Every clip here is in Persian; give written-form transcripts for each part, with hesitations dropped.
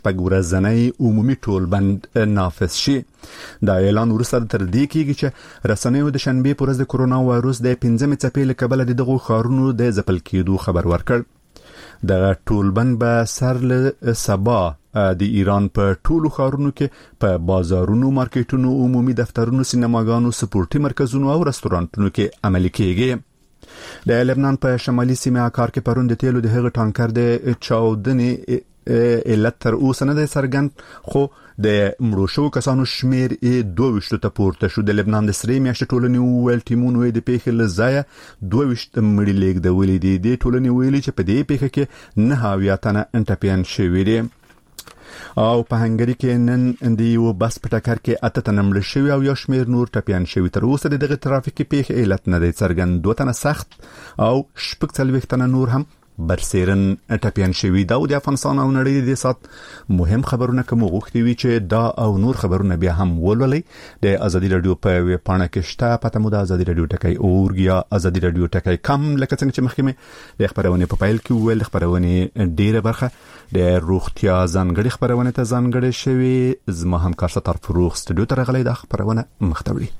په ورځنی عمومي ټولبند نافذ شي. دا اعلان وروسته تر دې کېږي چې رسنیو د شنبې په ورځ د کرونا وایروس د 15مې څپې له کبله د دغو ښارونو د ځپل کېدو خبر ورکړ. د ټولبند به سر له سبا د ایران په ټولو ښارونو کې په بازارونو، مارکیټونو، عمومي دفترونو، سینماګانو، سپورتي مرکزونو او رستورانتونو کې عملي کېږي. د لبنان په شمالي سیمه اکار کې پرون د تیلو د هغه ټانکر د چاودنې علت تر اوسه نه دی څرګند، خو د مړو شوو کسانو شمیر 22 ته پورته شو. د لبنان د سرې میاشتې ټولنې وویل ټیمونو د پیښې له ځایه 22 مړي لیږدولي دي. د ټولنې ویلي چې په دې پیښه کې 9 تنه انټپیان شوي دي. او په هنګری کې نن د یو بس په ټکر کې 8 تنه مړ شوي او یو شمیر نور ټپیان شوي. تر اوسه دغه ترافیکي پیښې علت نه دی څرګند. 2 تنه سخت او 40 تنه نور هم برسیرن ټپیان شوي. دا د افغانستان او نړۍ د سات مهم خبرونه کوم غوښتي وي چې دا او نور خبرونه بیا هم ولولئ. د ازادي رادیو په ویب پاڼه کې شته، پته مو د ازادي رادیو ټکی اورګ یا ازادي رادیو ټکی کم. لکه څنګه چې مخکې مې د خبرونه په پیل کې ویل، خبرونه ډیره برخه د روغتیا ځانګړي خبرونه ته ځانګړي شوی. زما همکار ستار فروغ استودیو ته راغلی. دا خبرونه مختوي.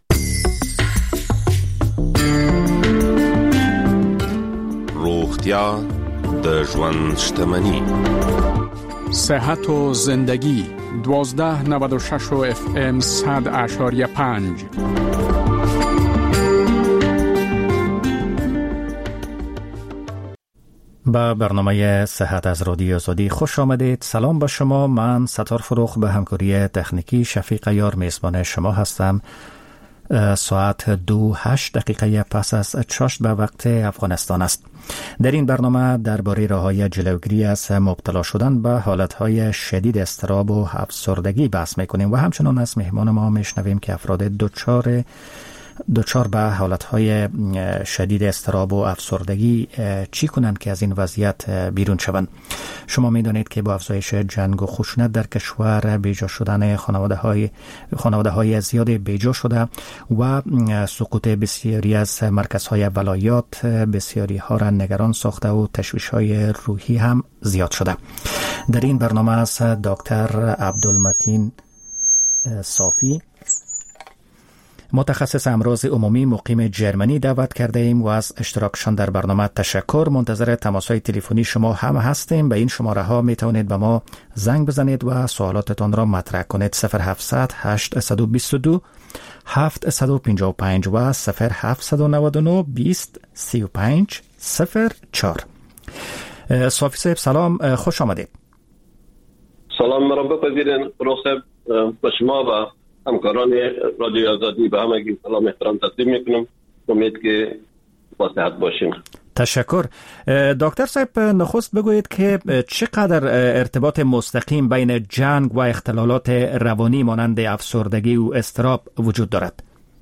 روغتیا د ژوند شتمنی. صحت و زندگی 1296 FM 100.5. با برنامه صحت از رادیو آزادی خوش آمدید. سلام با شما. من ستار فروغ به همکاری تکنیکی شفیق یار میزبان شما هستم. ساعت 2:08 پس از چاشت به وقت افغانستان است. در این برنامه درباره راه‌های جلوگیری از مبتلا شدن به حالتهای شدید اضطراب و افسردگی بحث می‌کنیم و همچنان از مهمان ما میشنویم که افراد دچار به حالتهای شدید اضطراب و افسردگی چی کنند که از این وضعیت بیرون شوند. شما میدانید که با افزایش جنگ و خشونت در کشور، بیجا شدن خانواده‌های زیاد بیجا شده و سقوط بسیاری از مرکزهای ولایات بسیاری ها را نگران ساخته و تشویش‌های روحی هم زیاد شده. در این برنامه از دکتر عبدالمتین صافی، متخصص امراض عمومی مقیم جرمنی دعوت کرده ایم و از اشتراکشان در برنامه تشکر. منتظر تماس‌های تلفنی شما هم هستیم. به این شماره ها می توانید به ما زنگ بزنید و سوالاتتان را مطرح کنید. 0700 822 755 و 0799 20 35 04. صافی صاحب سلام، خوش آمدید. سلام مرا بپذیرین. روخ به شما و همکاران رادیو آزادی به همگی سلام احترام تقدیم میکنم. امید که با صحت باشیم. تشکر. دکتر صاحب نخست بگویید که چقدر ارتباط مستقیم بین جنگ و اختلالات روانی مانند افسردگی و اضطراب وجود دارد؟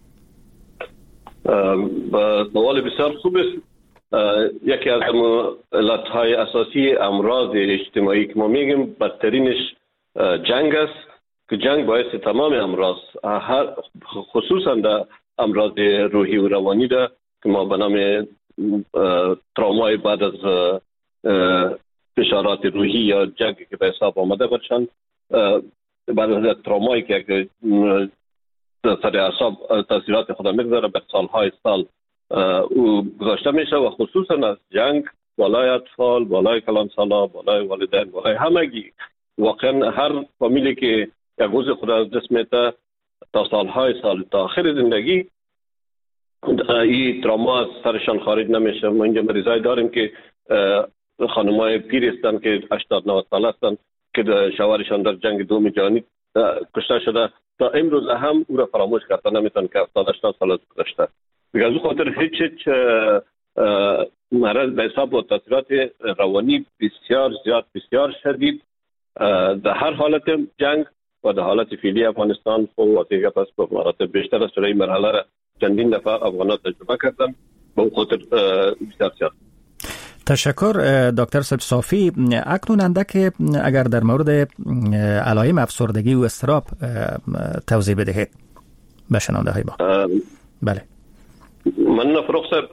سوال بسیار خوب است. یکی از علتهای اساسی امراض اجتماعی که ما میگیم بدترینش جنگ است که جنگ باعث تمام امراض، خصوصا در امراض روحی و روانی ده که ما به نام ترومای بعد از فشارات روحی یا جنگ که به حساب آمده باشند، بعد از ترومایی که سر اعصاب تاثیرات خود میگذاره به سالهای سال او گذاشته میشه و خصوصا از جنگ بالای اطفال، بالای کلانسالا، بالای والدین، بالای همگی، واقعا هر فامیلی که یک روز خود از دست میده تا سالهای سال تا آخر زندگی این تروما از سرشان خارج نمیشه. ما اینجا مریضای داریم که خانمای پیر هستن که 80-90 سال هستن که شوهرشان در جنگ دوم جهانی کشته شده، تا امروز هم او را فراموش کرده نمیتونن که 70-80 سال گذشته. دیگه از خاطر هیچ مرض به حساب و تاثیرات روانی بسیار زیاد، بسیار شدید در هر حالت جنگ و در حالت فعلی افغانستان و دیگه پس به مراتب بیشتر از این مرحله را چندین دفعه افغانان تجربه کردن. به خاطر بسیار زیاد. تشکر دکتر صافی. اکنون اندک اگر در مورد علائم افسردگی و اضطراب توضیح بدهید به شنونده های ما. بله. من فروغ صاحب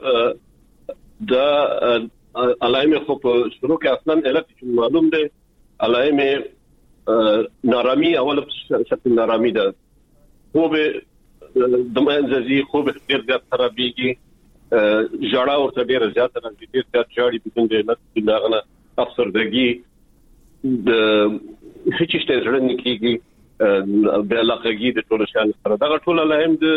دا علائم خوب شروع که اصلا علت معلوم ده. علائم نارامی اول شکل نارامی ده خوب دمنځي خوب ډیر زیات خرابېږي ژړا ورته ډیر زیات راځي ډیر زیات ژړې بدون د علت بناغنه افسردګي د هیڅ څه زړه نه کیږي د علاقګي د ټول شان سره دا ټول لاهم د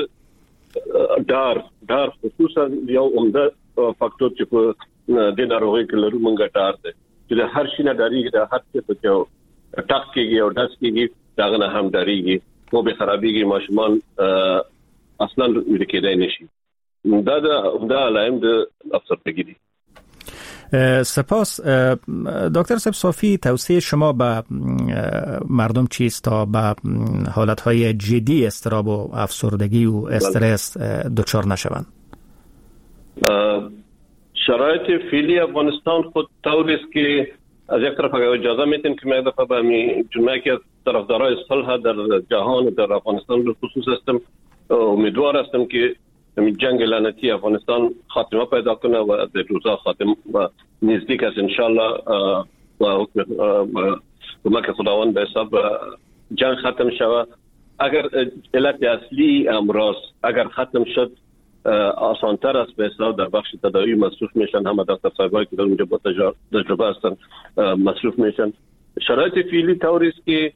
ډار خصوصا یو عمده فاکتور چې په د ناروغي کې لرو مونږه ډار ده چې هر شي نه ډاریږي د هر څه په یو ټاک کېږي او داس کېږي داغه نه هم ډاریږي خو به خرابېږي ماشومان اصلا لیکيدای نشي دا علائم د افسردگی دي. سپاس دکتر صاحب صافی، توصیه شما به مردم چیست تا به حالتهای جدی اضطراب و افسردگی و استرس دچار نشوند؟ شرایط فعلی افغانستان خود طوری است که از یک طرف اگر اجازه میتیم که من دفعه به جمعه که طرفدارای صلح در جهان در افغانستان به خصوص هستم امیدوار هستم که جنگ لعنتی افغانستان خاتمه پیدا کنه و در روزا خاتمه و نزدیک است انشالله و کمک خداوند به حساب جنگ ختم شود. اگر علت اصلی امراض اگر ختم شد آسانتر است به حساب در بخش تداوی مصروف میشن، همه دکتر صاحبایی که در اونجا با تجربه هستن مصروف میشن. شرایط فعلی طوری است که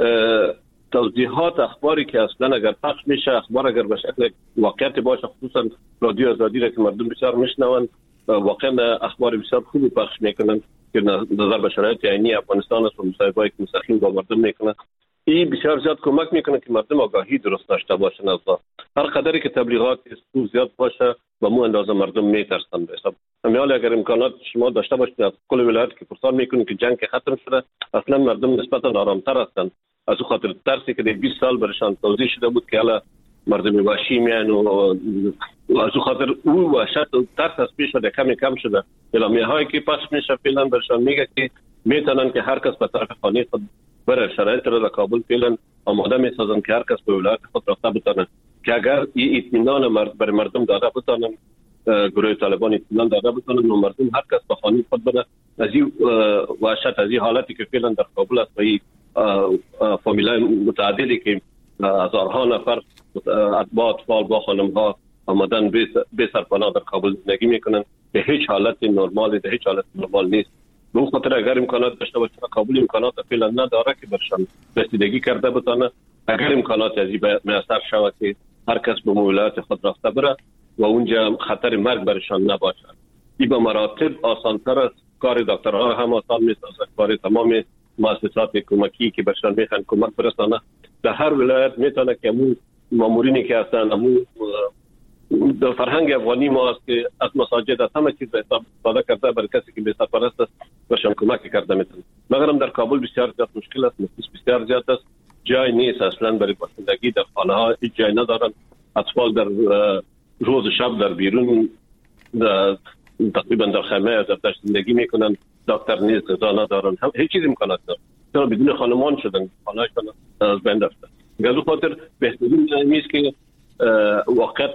توضیحات اخباری که اصلا اگر پخش میشه اخبار اگر به شکل واقعیت باشه خصوصا رادیو آزادی را که مردم بسیار میشنون واقعا اخبار بسیار خوبی پخش میکنن که نظر به شرایط عینی افغانستان است و مصاحبه‌ای که مستقیم با مردم میکنن. این بسیار زیاد کمک میکنه که مردم آگاهی درست داشته باشن از هر قدری که تبلیغات زیاد باشه و مو اندازه مردم میترسن به حساب همین اگر امکانات شما داشته باشید از کل ولایت که پرسان میکنید که جنگ ختم شده اصلا مردم نسبتا آرامتر هستن از خاطر ترسی که در 20 سال برشان توضیح شده بود که حالا مردم وحشی میان و از خاطر او وحشت و ترس از پیش شده کم شده. اعلامیه هایی که پخش میشه فعلا برشان میگه که میتونن که هر کس به طرف خانه خود بره. شرایط را در کابل فعلا آماده میسازن که هر کس به ولایت خود رفته بتونه که اگر این اطمینان بر مردم داده بتونن گروه طالبان اطمینان داده بتونن و مردم هر کس به خانه خود بره از این وحشت از این حالتی که فعلا در کابل است و این فامیلای متعددی که هزارها نفر اتباع اطفال با خانم‌ها آمدن به سرپناه در کابل زندگی میکنن به هیچ حالت نرمال نیست. به اون خاطر اگر امکانات داشته باشه کابل امکانات فعلا نداره که برشان رسیدگی کرده بتونه. اگر امکانات از این میسر شود که هر کس به ولایت خود رفته بره و اونجا خطر مرگ برشان نباشه. این به مراتب آسان‌تر است. کار دکترها هم آسان میسازه، کار تمام مؤسسات کمکی که برشان میخوان کمک برسانه در هر ولایت میتونه که همون مامورینی که هستن همون در فرهنگ افغانی ما است که از مساجد از همه چیز استفاده کرده برای کسی که بی‌سرپرست است برشان کمک کرده میتونه. مگر در کابل بسیار زیاد مشکل است، نفوس بسیار زیاد است، جای نیست اصلا برای بسندگی در خانه ها هیچ جای ندارن. اطفال در روز شب در بیرون تقریبا در خیمه در زندگی میکنن، دکتر نیست، غذا ندارن، هیچ چیز امکانات ندارن. چرا بدون خانمان شدن، خانه‌شان از بین رفته. گازو خاطر بهترین نیست که وقت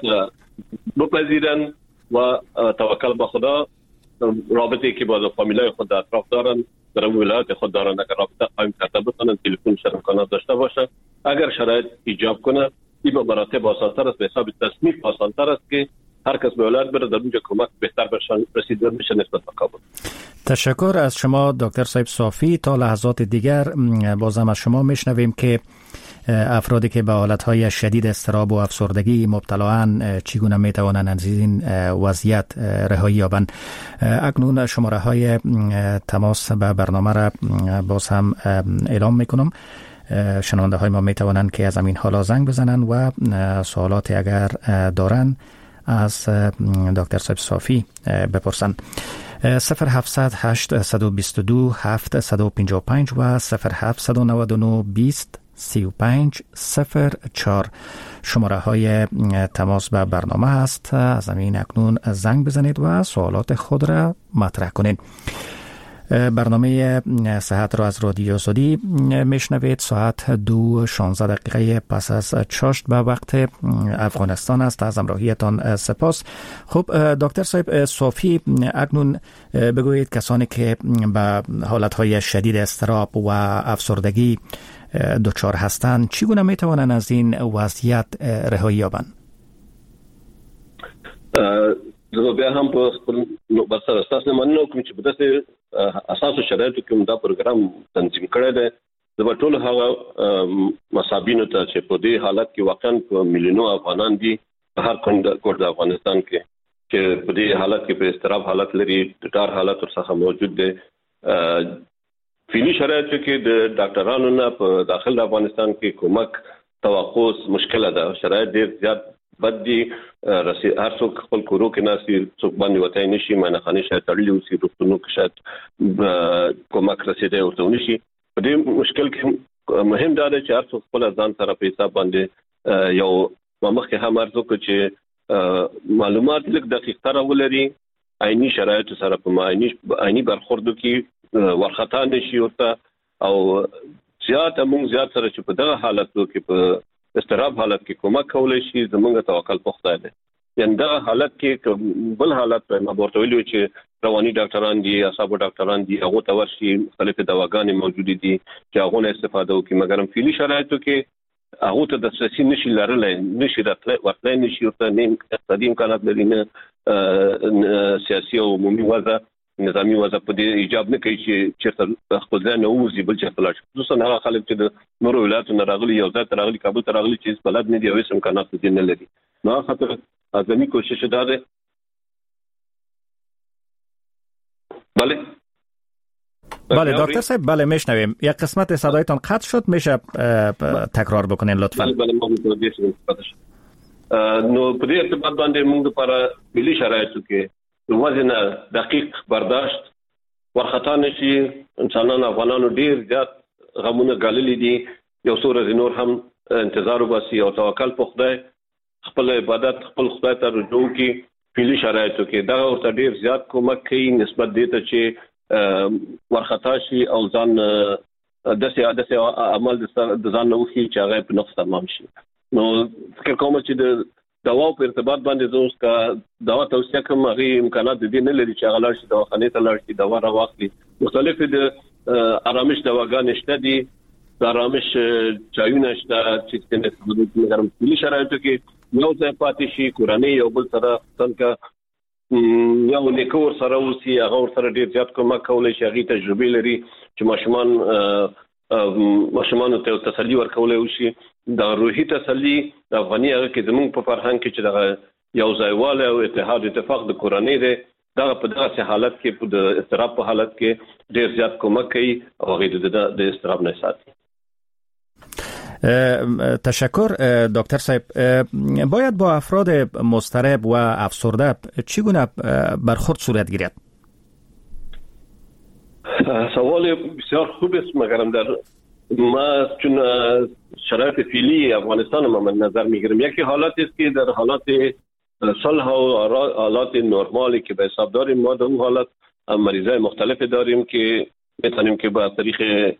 بپذیرن و توکل به خدا رابطه‌ای که با فامیلای خود در اطراف دارن در ولایت خود دارن اگر رابطه قایم کرده بتونن تلفن شدن امکانات داشته باشه اگر شرایط ایجاب کنه این به مراتب آسان‌تر است. به حساب تصنیف آسان‌تر است که هر کس به ولایت بره در اونجا کمک بهتر برشان رسیده میشه نسبت به کابل. تشکر از شما دکتر صاحب صافی. تا لحظات دیگر بازم از شما میشنویم که افرادی که به حالتهای شدید اضطراب و افسردگی مبتلااند چگونه میتوانند از این وضعیت رهایی یابند. اکنون شماره های تماس به برنامه را باز هم اعلام میکنم. شنونده های ما میتوانند که از همین حالا زنگ بزنند و سوالاتی اگر دارند از دکتر صاحب صافی بپرسند. 0700 822 755 و 0799 20 3504 شماره های تماس به برنامه است. از همین اکنون زنگ بزنید و سوالات خود را مطرح کنید. برنامه صحت را از رادیو آزادی میشنوید. ساعت 2:16 پس از چاشت به وقت افغانستان است. از همراهیتان سپاس. خب دکتر صاحب صافی، اکنون بگویید کسانی که به حالتهای شدید اضطراب و افسردگی دچار هستند چگونه میتوانند از این وضعیت رهایی یابند؟ زه بیا هم په خپل نوبت سره اساس مننه کوم چې په داسې اساسو شرایطو کې دا پروګرام تنظیم کړی دی. زه به ټول هغه مصابینو ته چې په دې حالت کې واقعا په میلیونو افغانان دي په هر کونډه د افغانستان کې چې په دې حالت کې په استراب حالت لري، د ډار حالت ورڅخه موجود دی. فعلي شرایطو کې د ډاکټرانو نه په داخل افغانستان کې کومک توقع مشکله ده. شرایط ډیر زیات بد دي. هر څوک خپل کورو کې ناسي، څوک باندې وته نشي، مانخانه شاید تړلې اوسي، روغتونو کې شاید کومک رسیدي ورته نشي. په دې مشکل کې مهم دا دی چې هر څوک خپل ځان سره په حساب باندې یو مخکې هم ارزو چې معلومات لږ دقیق تر ولري، عیني شرایط سره په عیني برخوردو کې ورخطا نشي ورته، او زیات سره چې په دغه حالتو کې په استراب حالت کې کومک کولای شي. زمونږ توکل په خدای دی. یعنی دغه حالت کې بل حالت په مابورته ویلو چې رواني ډاکټران دي، اعصابو ډاکټران دي، هغه ته ورشي مختلفه دواګانې موجود دي چې هغه نه استفاده وکړي، مګر فعلي شرایطو کې هغه ته د دسترسي نشي لرلای، نشي ورتلای، نشي ورته نه اقتصادي امکانات لري، نه سیاسي او عمومي وضع نظامی وضع په دې ایجاب نه کوي چې چیرته خپل ځای نه ووزي بل څه فلاش. خصوصا هغه خلک چې د نورو ولایتونو نه راغلي، یو ځای ته راغلي، کابل ته راغلي چې بلد نه دي او هیڅ امکانات دې نه لري. نو خاطر ازمي کوشش ده. بله دکتر صاحب، بله میشنویم. یک قسمت صدایتان قطع شد، میشه تکرار بکنین لطفا؟ بله ما نو په دې ارتباط باندې موږ لپاره ملي شرایطو کې وزن دقیق برداشت ورخطا نشي. انسانان افغانانو ډیر زیات غمونه ګاللي دي. یو څو ورځې نور هم انتظار وباسي او توکل په خدای، خپل عبادت خپل خدای ته رجوع کوي. فعلي شرایطو کې دا ورته ډیر زیات کومک کوي نسبت دې ته چې ورخطا شي او ځان داسې عمل د ځان نه وکړي چې هغه په نفس تمام شي. نو فکر کوم چې د دوا په ارتباط باندې زوس کا دوا توصیه کوم، هغه امکانات دې نه لري چې هغه لاړ شي دواخانه ته لاړ شي دوا راوخلي. مختلف د آرامش دواګانې شته دي، د آرامش چایونه شته چې څنګه د ګرم فعلي شرایطو کې یو ځای پاتې شي، کورنۍ یو بل سره څنګه یو نیکور سره اوسي، هغه سره ډیر زیات کومک کولای شي. هغه تجربه لري چې ماشومان ته تسلی ورکولای وشي. د روحي تسلی د افغاني هغه کې زموږ په فرهنګ کې چې د یو ځایواله او اتحاد اتفاق د کورنۍ دی، دا په داسې حالت کې د استراب په حالت کې ډیر زیات کومک کوي او هغه د استراب نه ساتي. تشکر دکتر صاحب. باید با افراد مضطرب و افسرده چگونه برخورد صورت گیرد؟ سوال بسیار خوب است، مگر در ما چون شرایط فعلی افغانستان ما من نظر میگیرم، یکی حالات است که در حالات صلح و حالات نرمالی که به حساب داریم، ما در اون حالت مریضای مختلف داریم که میتونیم که با طریق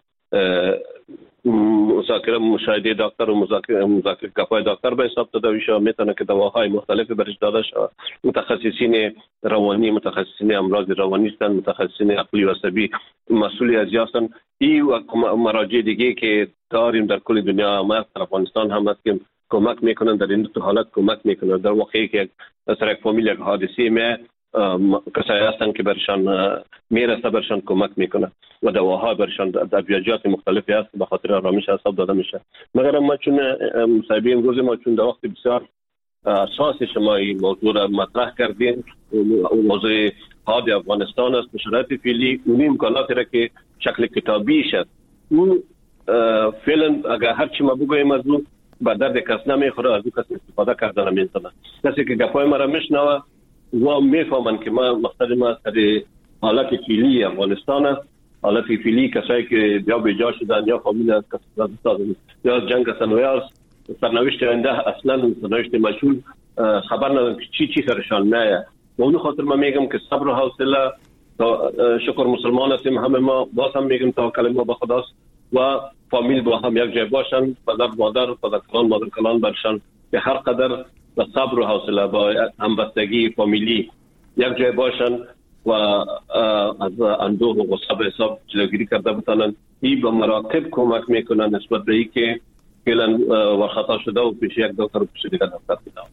مذاکره مشاهده دکتر و مذاکره کفای دکتر به حساب داده بشه، میتونه که دواهای مختلف برش داده شه. متخصصین روانی، متخصصین امراض روانی هستند، متخصصین عقلی و عصبی مسئول از هستند. این مراجع دیگه که داریم در کل دنیا، ما در افغانستان هم هست که کمک میکنن در این حالت کمک میکنن. در واقعی که در یک فامیل یک حادثه می کسایی هستن که برشان میرسه، برشان کمک میکنه و دواها برشان ادویجات مختلفی هست به خاطر آرامش اعصاب داده میشه. مگر ما چون مصاحبه امروز ما چون در وقت بسیار اساس شما این موضوع را مطرح کردین، موضوع حاد افغانستان است، شرایط فعلی اون امکاناتی را که شکل کتابی شد، اون فعلا اگر هر چی ما بگویم از اون به درد کس نمیخوره، از اون کس استفاده کردن نمیتونه. کسی که گپای ما را میشنوه و میفهمن که ما مقصد ما در حالت فعلی افغانستان است. حالت فعلی کسایی که یا به جا شدن یا فامیل از کسایی یا جنگ سنویار سرنوشت آینده اصلا سرنوشت مشهور خبر ندارم که چی سرشان نه. و اون خاطر من میگم که صبر و حوصله شکر مسلمان هستیم همه ما، باز هم میگیم توکل ما به خداست و فامیل با هم یک جای باشن، پدر مادر مادر کلان برشن که هر قدر با صبر و حوصله با همبستگی فامیلی یک جای باشن و از اندوه و غصه به حساب جلوگیری کرده بتانن. این به مراکب کمک میکنن نسبت به اینکه فعلا ورخطا شده و پیش یک دکتر و پیش دیگر دکتر بدن.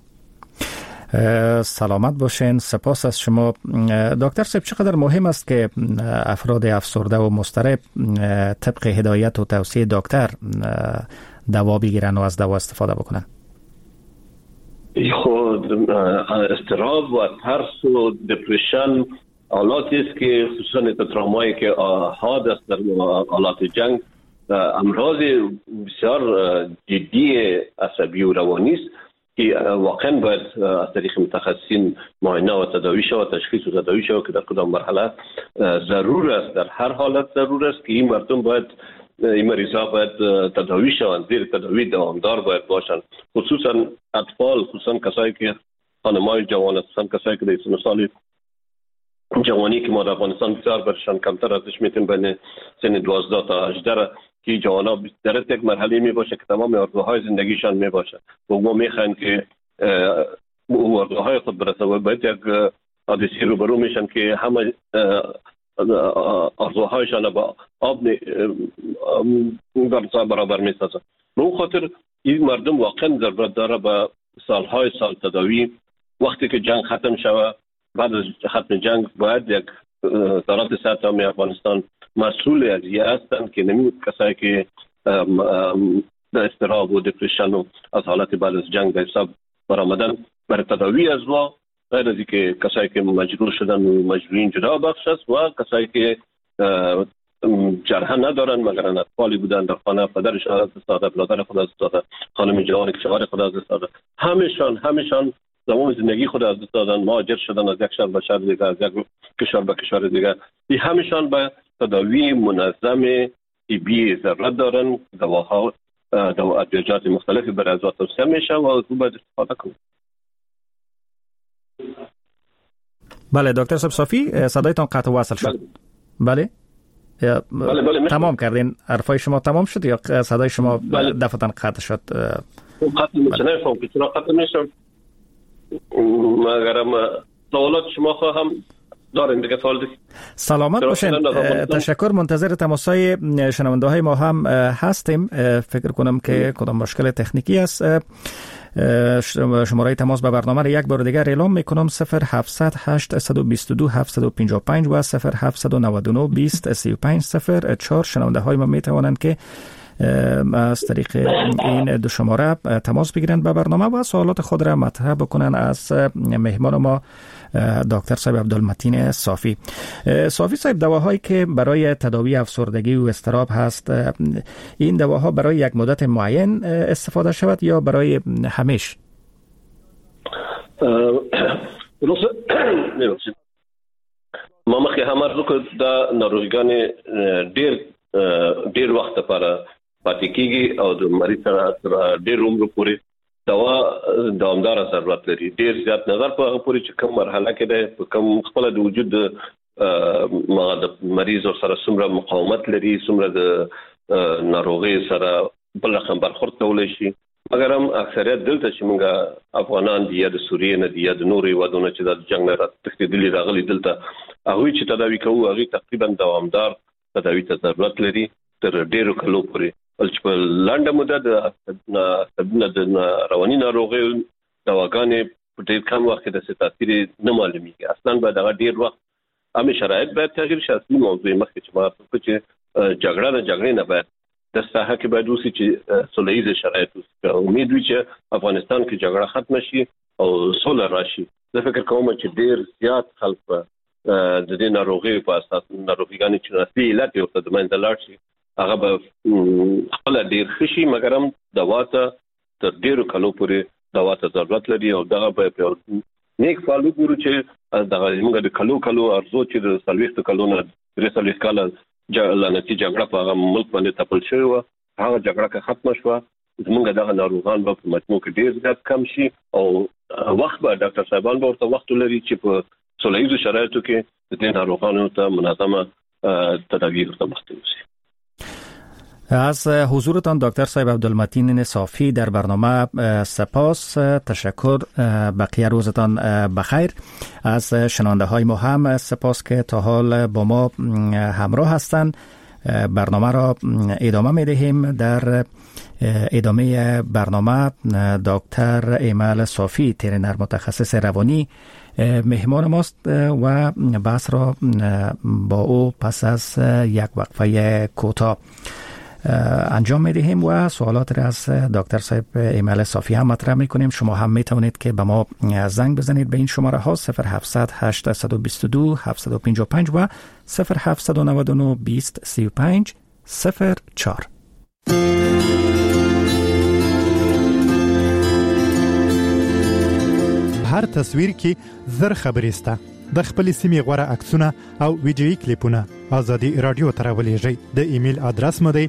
سلامت باشین. سپاس از شما دکتر صاحب. چقدر مهم است که افراد افسرده و مضطرب طبق هدایت و توصیه دکتر دوا بگیرن و از دوا استفاده بکنن؟ خود اضطراب و ترس و دپرشن حالاتی است که خصوصا ترومایی که حاد است در حالات جنگ امراض بسیار جدی عصبی و روانی است که واقعا باید از طریق متخصصین معاینه و تداوی شود، تشخیص و تداوی شود که در کدام مرحله ضرور است. در هر حالت ضرور است که این مردم باید، این مریضا باید تداوی شوند، زیر تداوی دوامدار باید باشند، خصوصا اطفال، خصوصا کسایی که خانمای جوان هستند، کسایی که در سن سال جوانی که ما در افغانستان بسیار برشان کمتر ازش میتونیم بین سن 12 تا 18 که جوانا در یک مرحله می باشه که تمام آرزوهای زندگیشان می باشه و ما میخوایم که آرزوهای خود برسه و باید یک حادثه روبرو میشن که همه آرزوهایشان با آب برابر میسازن. به اون خاطر این مردم واقعا ضرورت داره به سالهای سال تداوی. وقتی که جنگ ختم شود، بعد از ختم جنگ باید یک وزارت صحت عامه افغانستان مسئول از این هستند که نمی کسایی که در اضطراب و دپرشن و از حالت بعد از جنگ به حساب برآمدن برای تداوی از ما، غیر از اینکه کسایی که مجروح شدن و مجروحین جدا بخش است و کسایی که جرح ندارن مگر اطفالی بودن در خانه، پدرش از دست داده، برادر خود از دست داده، خانم جوانی که شوهر خود از دست داده، همشان تمام زندگی خود از دست دادن، مهاجر شدن از یک شهر به شهر دیگر، از یک کشور به کشور دیگر. این همشان به تداوی منظم طبی ضرورت دارن. دواها ادویات مختلفی برای ازات توصیه میشه و از او باید استفاده کنیم. بله دکتر صافی، صدایتان قطع وصل شد. بله تمام کردین؟ حرفای شما تمام شد یا صدای شما دفعتاً قطع شد؟ قطع نمی‌شم که چرا قطع نمی‌شم، مگر سوالات شما خواهم دارین دیگه. سوال دیگه. سلامت باشین. تشکر. منتظر تماسای شنونده های ما هم هستیم. فکر کنم که کدام مشکل تکنیکی است. شماره تماس به برنامه را یک بار دیگر اعلام میکنم: 0700 822 755 و 0799 20 35 04. شنونده های ما میتوانند که از طریق این دو شماره تماس بگیرند به برنامه و سوالات خود را مطرح بکنن از مهمان ما دکتر صاحب عبدالمتین صافی. صافی صاحب، دواهایی که برای تداوی افسردگی و اضطراب هست، این دواها برای یک مدت معین استفاده شود یا برای همیشه؟ ما مخی همه رو که دا ناروغیان ډیر وخت لپاره پاتې کیږي او د مریض سره ډیر عمر پورې دوا دوامدار ضرورت لري. ډیر زیات نظر په هغه پورې چې کوم مرحله کې ده، په کوم خپل د وجود د مریض سره څومره مقاومت لري، څومره د ناروغي سره بل رقم برخورد کولی شي. مګر هم اکثریت دلته چې موږ افغانان دي یا د سوریې نه دي یا د نورو هیوادونو چې د جنګ نه تښتېدلي راغلي دلته، هغوی چې تداوي کوو هغوی تقریبا دوامدار تداوی ته ضرورت لري تر ډیرو کلو پورې. چې په لنډه موده د رواني ناروغیو دواګانې په ډیر کم وخت کې د تاثیر نه معلومیږي. اصلا باید هغه ډیر وخت همې شرایط باید تغییر شي. اصلي موضوع مخکې چې ما چې جګړه نه باید د ساحه کې باید اوسي چې سوله شرایط اوسي. امید وي چې افغانستان کې جګړه ختم شي او سوله راشي. زه فکر کوم چې ډیر زیات خلک د دې ناروغي په اساس ناروغیګانې چې اصلي علت یې ورته د منځه لاړ شي، هغه به خپل ډیر خشي. مګر هم دوا ته تر ډیرو کلو پورې دوا ته ضرورت لري او دغه به نیک فالو ګورو چې دغه موږ د کلو ارزو چې د 40 کلو نه 30 کال لعنتي جګړه په هغه ملک باندې تپل شوی و، هغه جګړه که ختمه شوه زموږ دغه ناروغان به په مجموع کې ډیر زیات کم شي او وخت به ډاکټر صاحبان به ورته وخت لري چې په سوله‌ایزو شرایطو کې د دې ناروغانو ته منظمه تداوی ورته وشي. از حضورتان دکتر صاحب عبدالمتین صافی در برنامه سپاس، تشکر، بقیه روزتان بخیر. از شنونده های ما هم سپاس که تا حال با ما همراه هستند. برنامه را ادامه می دهیم. در ادامه برنامه دکتر ایمل صافی، ترینر متخصص روانی، مهمان ماست و بحث را با او پس از یک وقفه کوتاه انجام میدهیم و سوالات را از دکتر صاحب ایمل صافی هم مطرح میکنیم. شما هم میتونید که به ما زنگ بزنید به این شماره ها 0700 822 755 و 0799 20 35 04. هر تصویر کې زر خبرې سته. د خپل سیمې غوره عکسونه او ویډیویي کلیپونه ازادي رادیو ته راولېږئ. د ایمیل ادرس مو دی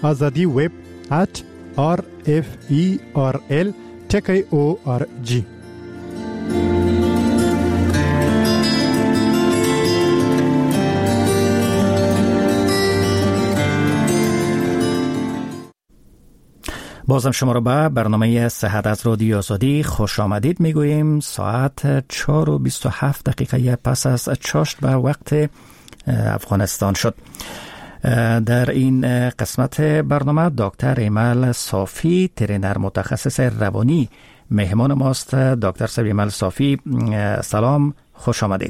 azadi@referl.org. بازم شما را به برنامه صحت از رادیو آزادی خوش آمدید میگوییم. ساعت 4:27 پس از چاشت به وقت افغانستان شد. در این قسمت برنامه دکتر ایمل صافی، ترینر متخصص روانی، مهمان ماست. دکتر صاحب ایمل صافی، سلام، خوش آمدید.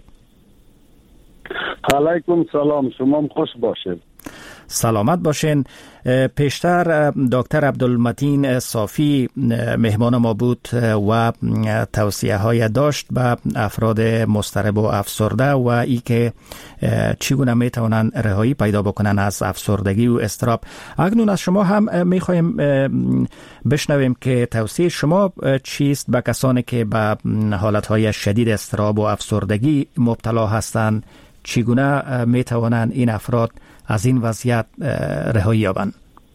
علیکم سلام، شما هم خوش باشید. سلامت باشین. پیشتر دکتر عبدالمتین صافی مهمان ما بود و توصیه های داشت به افراد مضطرب و افسرده و ای که چگونه میتونن رهایی پیدا بکنن از افسردگی و اضطراب. اکنون از شما هم میخوایم بشنویم که توصیه شما چیست به کسانی که به حالتهای شدید اضطراب و افسردگی مبتلا هستند. چگونه میتونن این افراد از این وضعیت رهایی یابند؟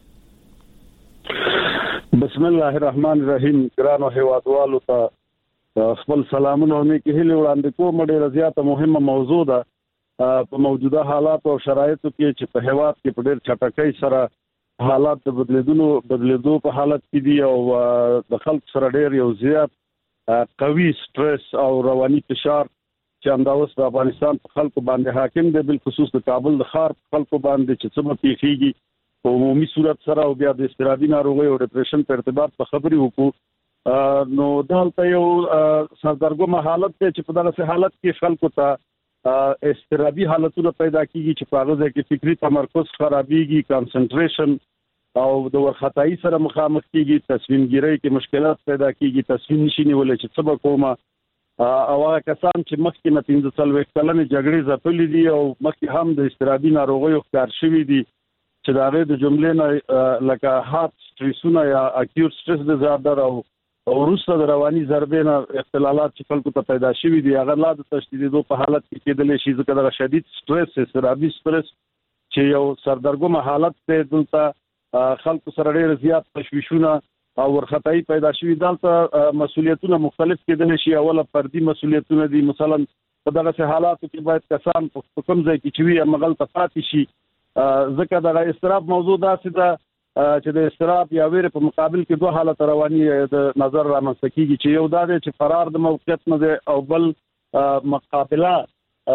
بسم الله الرحمن الرحیم. ګرانو هیوادوالو ته خپل سلامونه او نیکی هیلې وړاندې کوم. ډېره زیاته مهمه موضوع ده په موجوده حالات او شرایطو کې چې په هیواد کې په ډېر چټکۍ سره حالات د بدلیدو په حالت کې دي او د خلکو سره ډېر یو زیات قوي سټرس او رواني فشار چې همداوس د افغانستان په خلکو باندې حاکم دی، بل خصوص د کابل د ښار په خلکو باندې چې څه پیښیږي په عمومي صورت سره او بیا د اضطرابي ناروغۍ او ډیپریشن په ارتباط په خبرې وکړو. نو دلته یو سردرګم حالت دی چې په دغه حالت کې خلکو ته اضطرابي حالتونه پیدا کیږي چې په هغه ځای کې فکری تمرکز خرابېږي، کانسنټریشن او د ورختای سره مخامخ کیږي، تصمیم ګیرۍ کې مشکلات پیدا کیږي، تصمیم نشي نیولای چې څه وکوم. او هغه کسان چې مخکې نه 15 کلنې جګړې ځپلې دي او مخکې هم د اضطرابي ناروغیو ښکار شوي دي چې دا غي د جملې نه لکه هارت سټریسونه یا اکیوټ سټریس ډیزارډر او وروسته د رواني ضربې نه اختلالات چې خلکو ته پیدا شوي دي هغه لا د تشدیدو په حالت کې کېدلی شي، ځکه دا شدید سټریس، اضطرابي سټریس چې یو سردرګم حالت دی، دلته خلکو سره ډېر زیات تشویشونه او ورختای پیدا شوی. دلته مسولیتونه مختلف کېدل شي. اوله فردي مسولیتونه دي، مثلا په دغه حالاتو کې باید کسان په کوم ځای کې چې وي مغلطه پاتې شي، ځکه د اضطراب موضوع داسې ده چې د اضطراب یا ویره په مقابل کې دوه حالت رواني د نظر رامنځته کیږي چې یو دا دی چې فرار د موقعیت نه دی او بل مقابله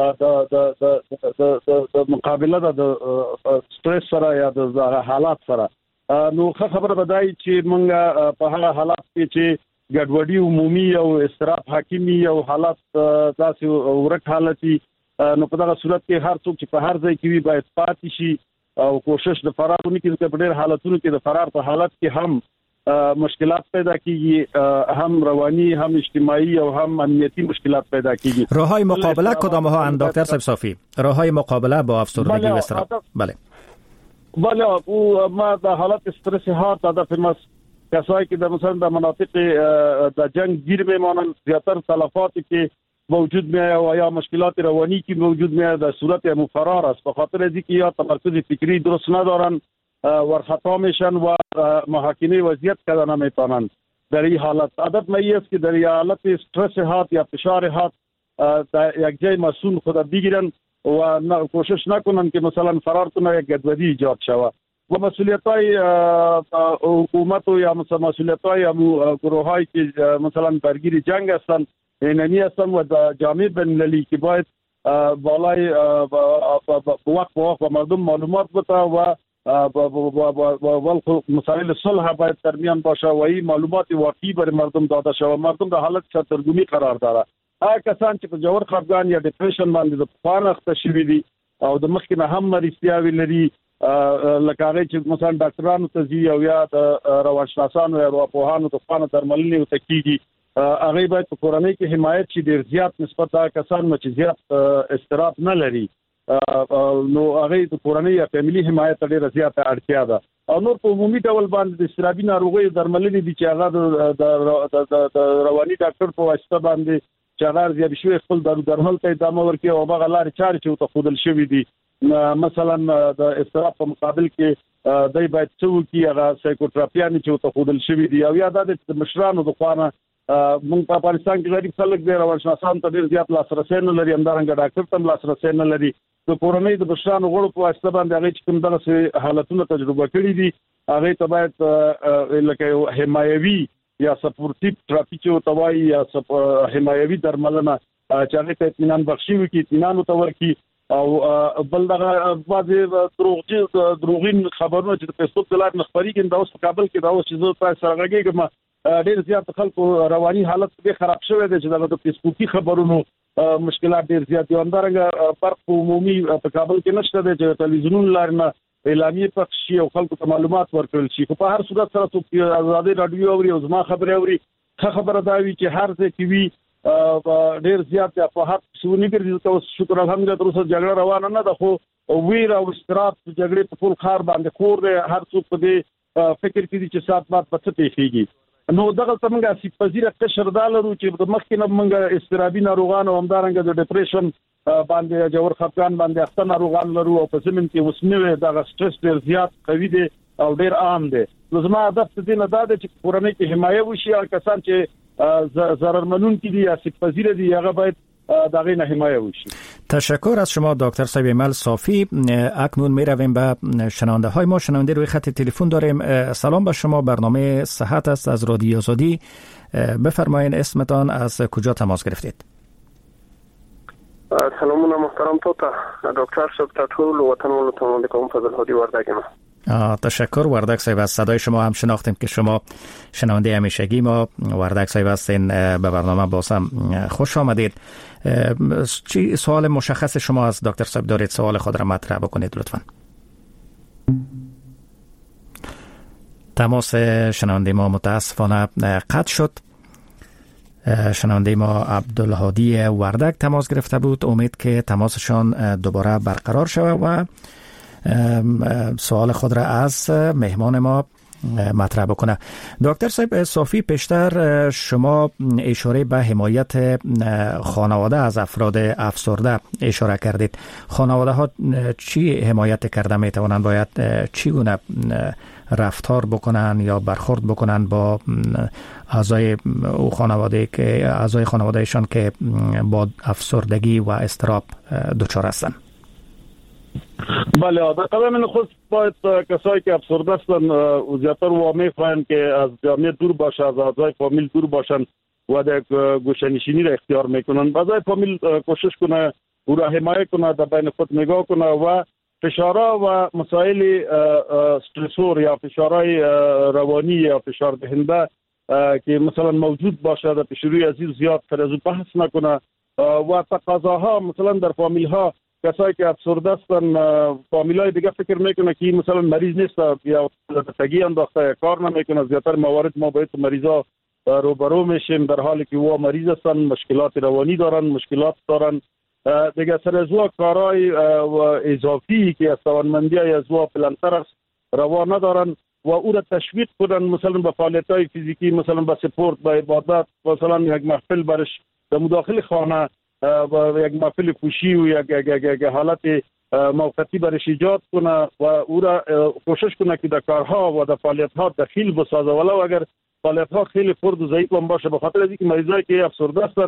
د مقابله د سټرس سره یا د حالات سره. نو خبره بدای چې مونږ په هغه حالات کې چې ګډوډي عمومي او اضطراب حاکمي او حالات داسې ورک حالتي، نو په دغه صورت کې هر څوک چې په هر ځای کې وي باید پاتې شي او کوشش د فرار ونکړي، چې په ډېر حالتونو کې د فرار په حالت کې هم مشکلات پیدا کیږي، هم رواني، هم اجتماعي او هم امنیتی مشکلات پیدا کیږي. راههای مقابله کدام ها اند دکتر صاحب صافی؟ راههای مقابله با افسردگی و اضطراب. بله او ما د حالت استرس هات د فیمس کسایی که در مثلا در مناطق د جنگ گیر میمانند زیاتر تلفات که موجود میاد و یا مشکلات روانی که موجود میاد در صورت فرار است، به خاطر از اینکه یا تمرکز فکری درست ندارن ورخطا میشن و محاکمه وضعیت کردن نمیتونن. در این حالت عادت می است که در این حالت استرس هات یا فشار هات یک جای مسئول خود بگیرن و کوشش نکنن که مثلا فرار کنه یک گدودی ایجاد شود و مسئولیت‌های حکومت و یا مسئولیت‌های گروه‌هایی که مثلا درگیر جنگ هستند اینمی هستند و جامعه بین‌المللی که باید بالای وقت و مردم معلومات بده و مسائل صلح باید در میان باشه و این معلومات واقعی برای مردم داده شود و مردم در حالت سردرگمی قرار داره. هغه کسان چې په جوړ خفګان یا ډیپریشن باندې د پخوانه اخته شوي دي او د مخکې نه هم مریضتیاوې لري لکه هغه چې مثلا ډاکټرانو ته ځي او یا د روانشناسانو یا ارواپوهانو د پخوانه درملنې ورته کیږي هغه باید په کورنۍ کې حمایت شي. ډیر زیات نسبت هغه کسان چې زیات استراب نه لري نو هغه د کورنۍ یا فیملی حمایت ډیره زیاته اړتیا ده او نور په عمومي ډول باندې د استرابي ناروغیو درملنې دي چې هغه د رواني ډاکټر په واسطه باندې چې هغه زیات شوی خپل درمل ته ادامه ورکړي او هغه لارې چارې چې ته خودل شوی دي مثلا د استراب په مقابل کې دای باید څه وکړي هغه سایکوتراپیان چې ته خودل شوی دي او یا د مشرانو د خوانه موږ په افغانستان کې غریب خلک دی روانشناسان ته ډیر زیات لاسرسي نه لري همدارنګه ډاکټر ته لاسرسي نه لري د کورنۍ د مشرانو غړو په واسطه باندې هغه چې کوم دغه حالتونه تجربه کړي دي هغه ته باید لکه حمایوي یا سپورټیو تراپی چې توای یا حمایوي درملنه چې هغه ته اطمینان بخشي وکړي اطمینان ورکړي او بل دغه بعضي دروغین خبرونه چې په فیسبوک دلار مخبري کې د اوس په کابل کې دا اوس چې زه تاسو سره غږیږم ډېر زیات خلکو رواني حالت به خراب شوی دی چې دغه د فیسبوکي خبرونو مشکلات ډېر زیات دي همدارنګه فرق عمومي په کابل کې نشته دی چې تلویزیونونو لارنه اعلامیه پخش شي او خلکو ته معلومات ورکړل شي. په هر صورت سره څوک آزادي رادیو اوري او زما خبره اوري خبره دا وی چې هر ځای کې وی ډېر زیات په هر څونی کې د شکر الحمدلله تر اوسه جګړه روانه نه ده خو ویر او استراب جګړې په ټول خار باندې خور دی هر څوک په دې فکر کې چې سات بعد په څه پیښیږي نو دغه څنګه سپزیره قشر دالرو چې د مخکې نه موږ استرابي ناروغان او همدارنګه د ډیپریشن باندې جوړ خفګان باندې اخته ناروغان لرو او په زمين کې وسنوي دغه سټرس ډیر زیات قوي دي او ډیر عام دي. نو زما هدف دې نه ده چې کورنۍ کې حمایه وشي او کسان چې ضرر منونکي دي یا سپزیره دي هغه باید دغه نه حمایه وشي. تشکر از شما دکتر صاحب ایمل صافی. اکنون می رویم به شنونده های ما. شنونده روی خط تلفن داریم. سلام به شما، برنامه صحت است از رادیو آزادی. بفرمایید اسمتان، از کجا تماس گرفتید؟ سلامونه محترم توتا دکتر صاحب تطول وطن ولتون علیکم فضل هادی وردک ما. تشکر وردک صاحب، از صدای شما هم شناختیم که شما شنونده همیشگی ما وردک صاحب هستین. به برنامه بازم خوش آمدید. چی سوال مشخص شما از دکتر صاحب دارید؟ سوال خود را مطرح بکنید لطفاً. تماس شنونده ما متاسفانه قطع شد. شنونده ما عبدالهادی وردک تماس گرفته بود. امید که تماسشان دوباره برقرار شود و سوال خود را از مهمان ما مطرح بکنه. دکتر صاحب صافی، پیشتر شما اشاره به حمایت خانواده از افراد افسرده اشاره کردید. خانواده ها چی حمایت کرده می توانند؟ باید چی گونه رفتار بکنن یا برخورد بکنن با اعضای خانوادهشان که با افسردگی و اضطراب دچار هستند؟ بله، قبل من خود باید کسایی که افسرده هستند و زیادتر وامی خواهند که از جامعه دور باشه، از اعضای فامیل دور باشن و در گوشه‌نشینی را اختیار میکنن. اعضای فامیل کوشش کنه او را حمایه کنه، در بین خود نگاه کنه و فشارها و مسائل استرسور یا فشارهای روانی یا فشار دهنده که مثلا موجود باشه در پیشروی عزیز زیاد تر از بحث نکنه و تقاضاها مثلا در فامیل ها کسایی که افسرده هستن فامیلای دیگه فکر میکنه که مثلا مریض نیست یا تگی انداخته یا کار نمیکنه. زیاتر موارد ما باید مریضا روبرو میشیم در حالی که او مریض هستن، مشکلات روانی دارن، مشکلات دارن دیگه. سر از او کارهای اضافی که از توانمندی از او پلانتر است روا ندارن و او را تشویق کنن مثلا به فعالیت‌های فیزیکی، مثلا به سپورت، به عبادت، مثلا یک محفل برش در مداخل خانه و یک محفل پوشی و یک حالت موقتی برش ایجاد کنه و او را کوشش کنه که در کارها و در فعالیت‌ها دخیل بسازه، ولو اگر فعالیت‌ها خیلی خرد و ضعیف هم باشه، به خاطر اینکه مریضایی که افسرده هستند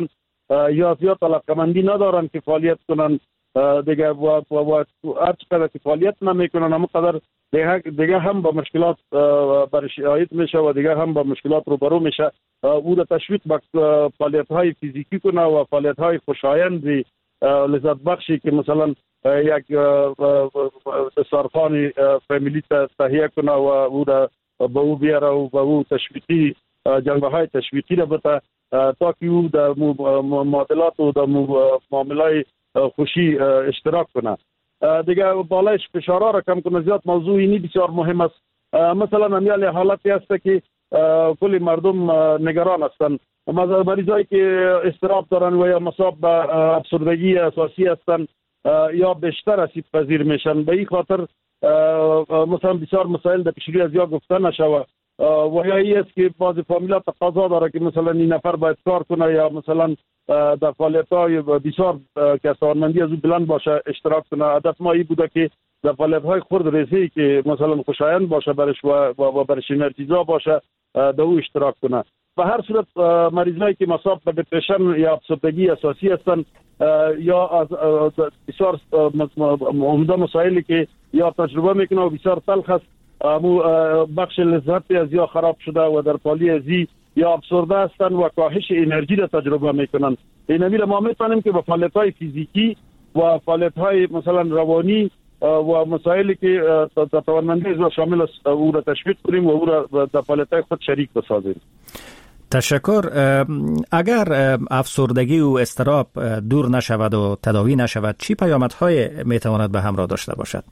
یا زیاد علاقمندی ندارن که فعالیت کنن دیگه و هر چقدر که فعالیت نمیکنن همونقدر دیگه هم با مشکلات برشایت میشه و دیگه هم با مشکلات روبرو میشه. او را تشویق به فعالیت های فیزیکی کنه و فعالیت های خوشایند لذت بخشی که مثلا یک دسترخوان فامیلی تهیه کنه و او را به او بیاره و به او تشویقی جنبه های تشویقی را بده تا که او در معادلات و در معاملات خوشی اشتراک کنه. دیگه بالایش فشارها را کم کنه. زیاد موضوع اینی بسیار مهم است. مثلا امیال حالتی است که کلی مردم نگران هستند. مریضایی که اضطراب دارن و یا مصاب به افسردگی اساسی هستند یا بیشتر اسید پذیر میشن. به این خاطر مثلا بسیار مسائل در پیشروی از یا گفته نشوه و یا ای است که بعضی فامیلات تقاضا داره که مثلا این نفر باید کار کنه یا مثلا در فعالیت‌های بسیار که توانمندی از او بلند باشه اشتراک کنه. هدف ما این بوده که در فعالیت‌های خرد ریزی که مثلا خوشایند باشه برش و برش انرژیزا باشه در او اشتراک کنه. به هر صورت مریضایی که مصاب به دپرشن یا افسردگی اساسی هستند یا از بسیار عمده مسائلی که یا تجربه میکنه و بسیار تلخ است، بخش لذت از یا خراب شده و در پالی ازی یا افسرده هستند و کاهش انرژی را تجربه میکنن. این امیل ما میتونیم که با فعالیت‌های فیزیکی و فعالیت‌های مثلا روانی و مسائلی که توانمندی از شامل است او را تشویق کنیم و او را در فعالیت‌های خود شریک بسازیم. تشکر. اگر افسردگی و اضطراب دور نشود و تداوی نشود چی پیامدهای میتواند به همراه داشته باشد؟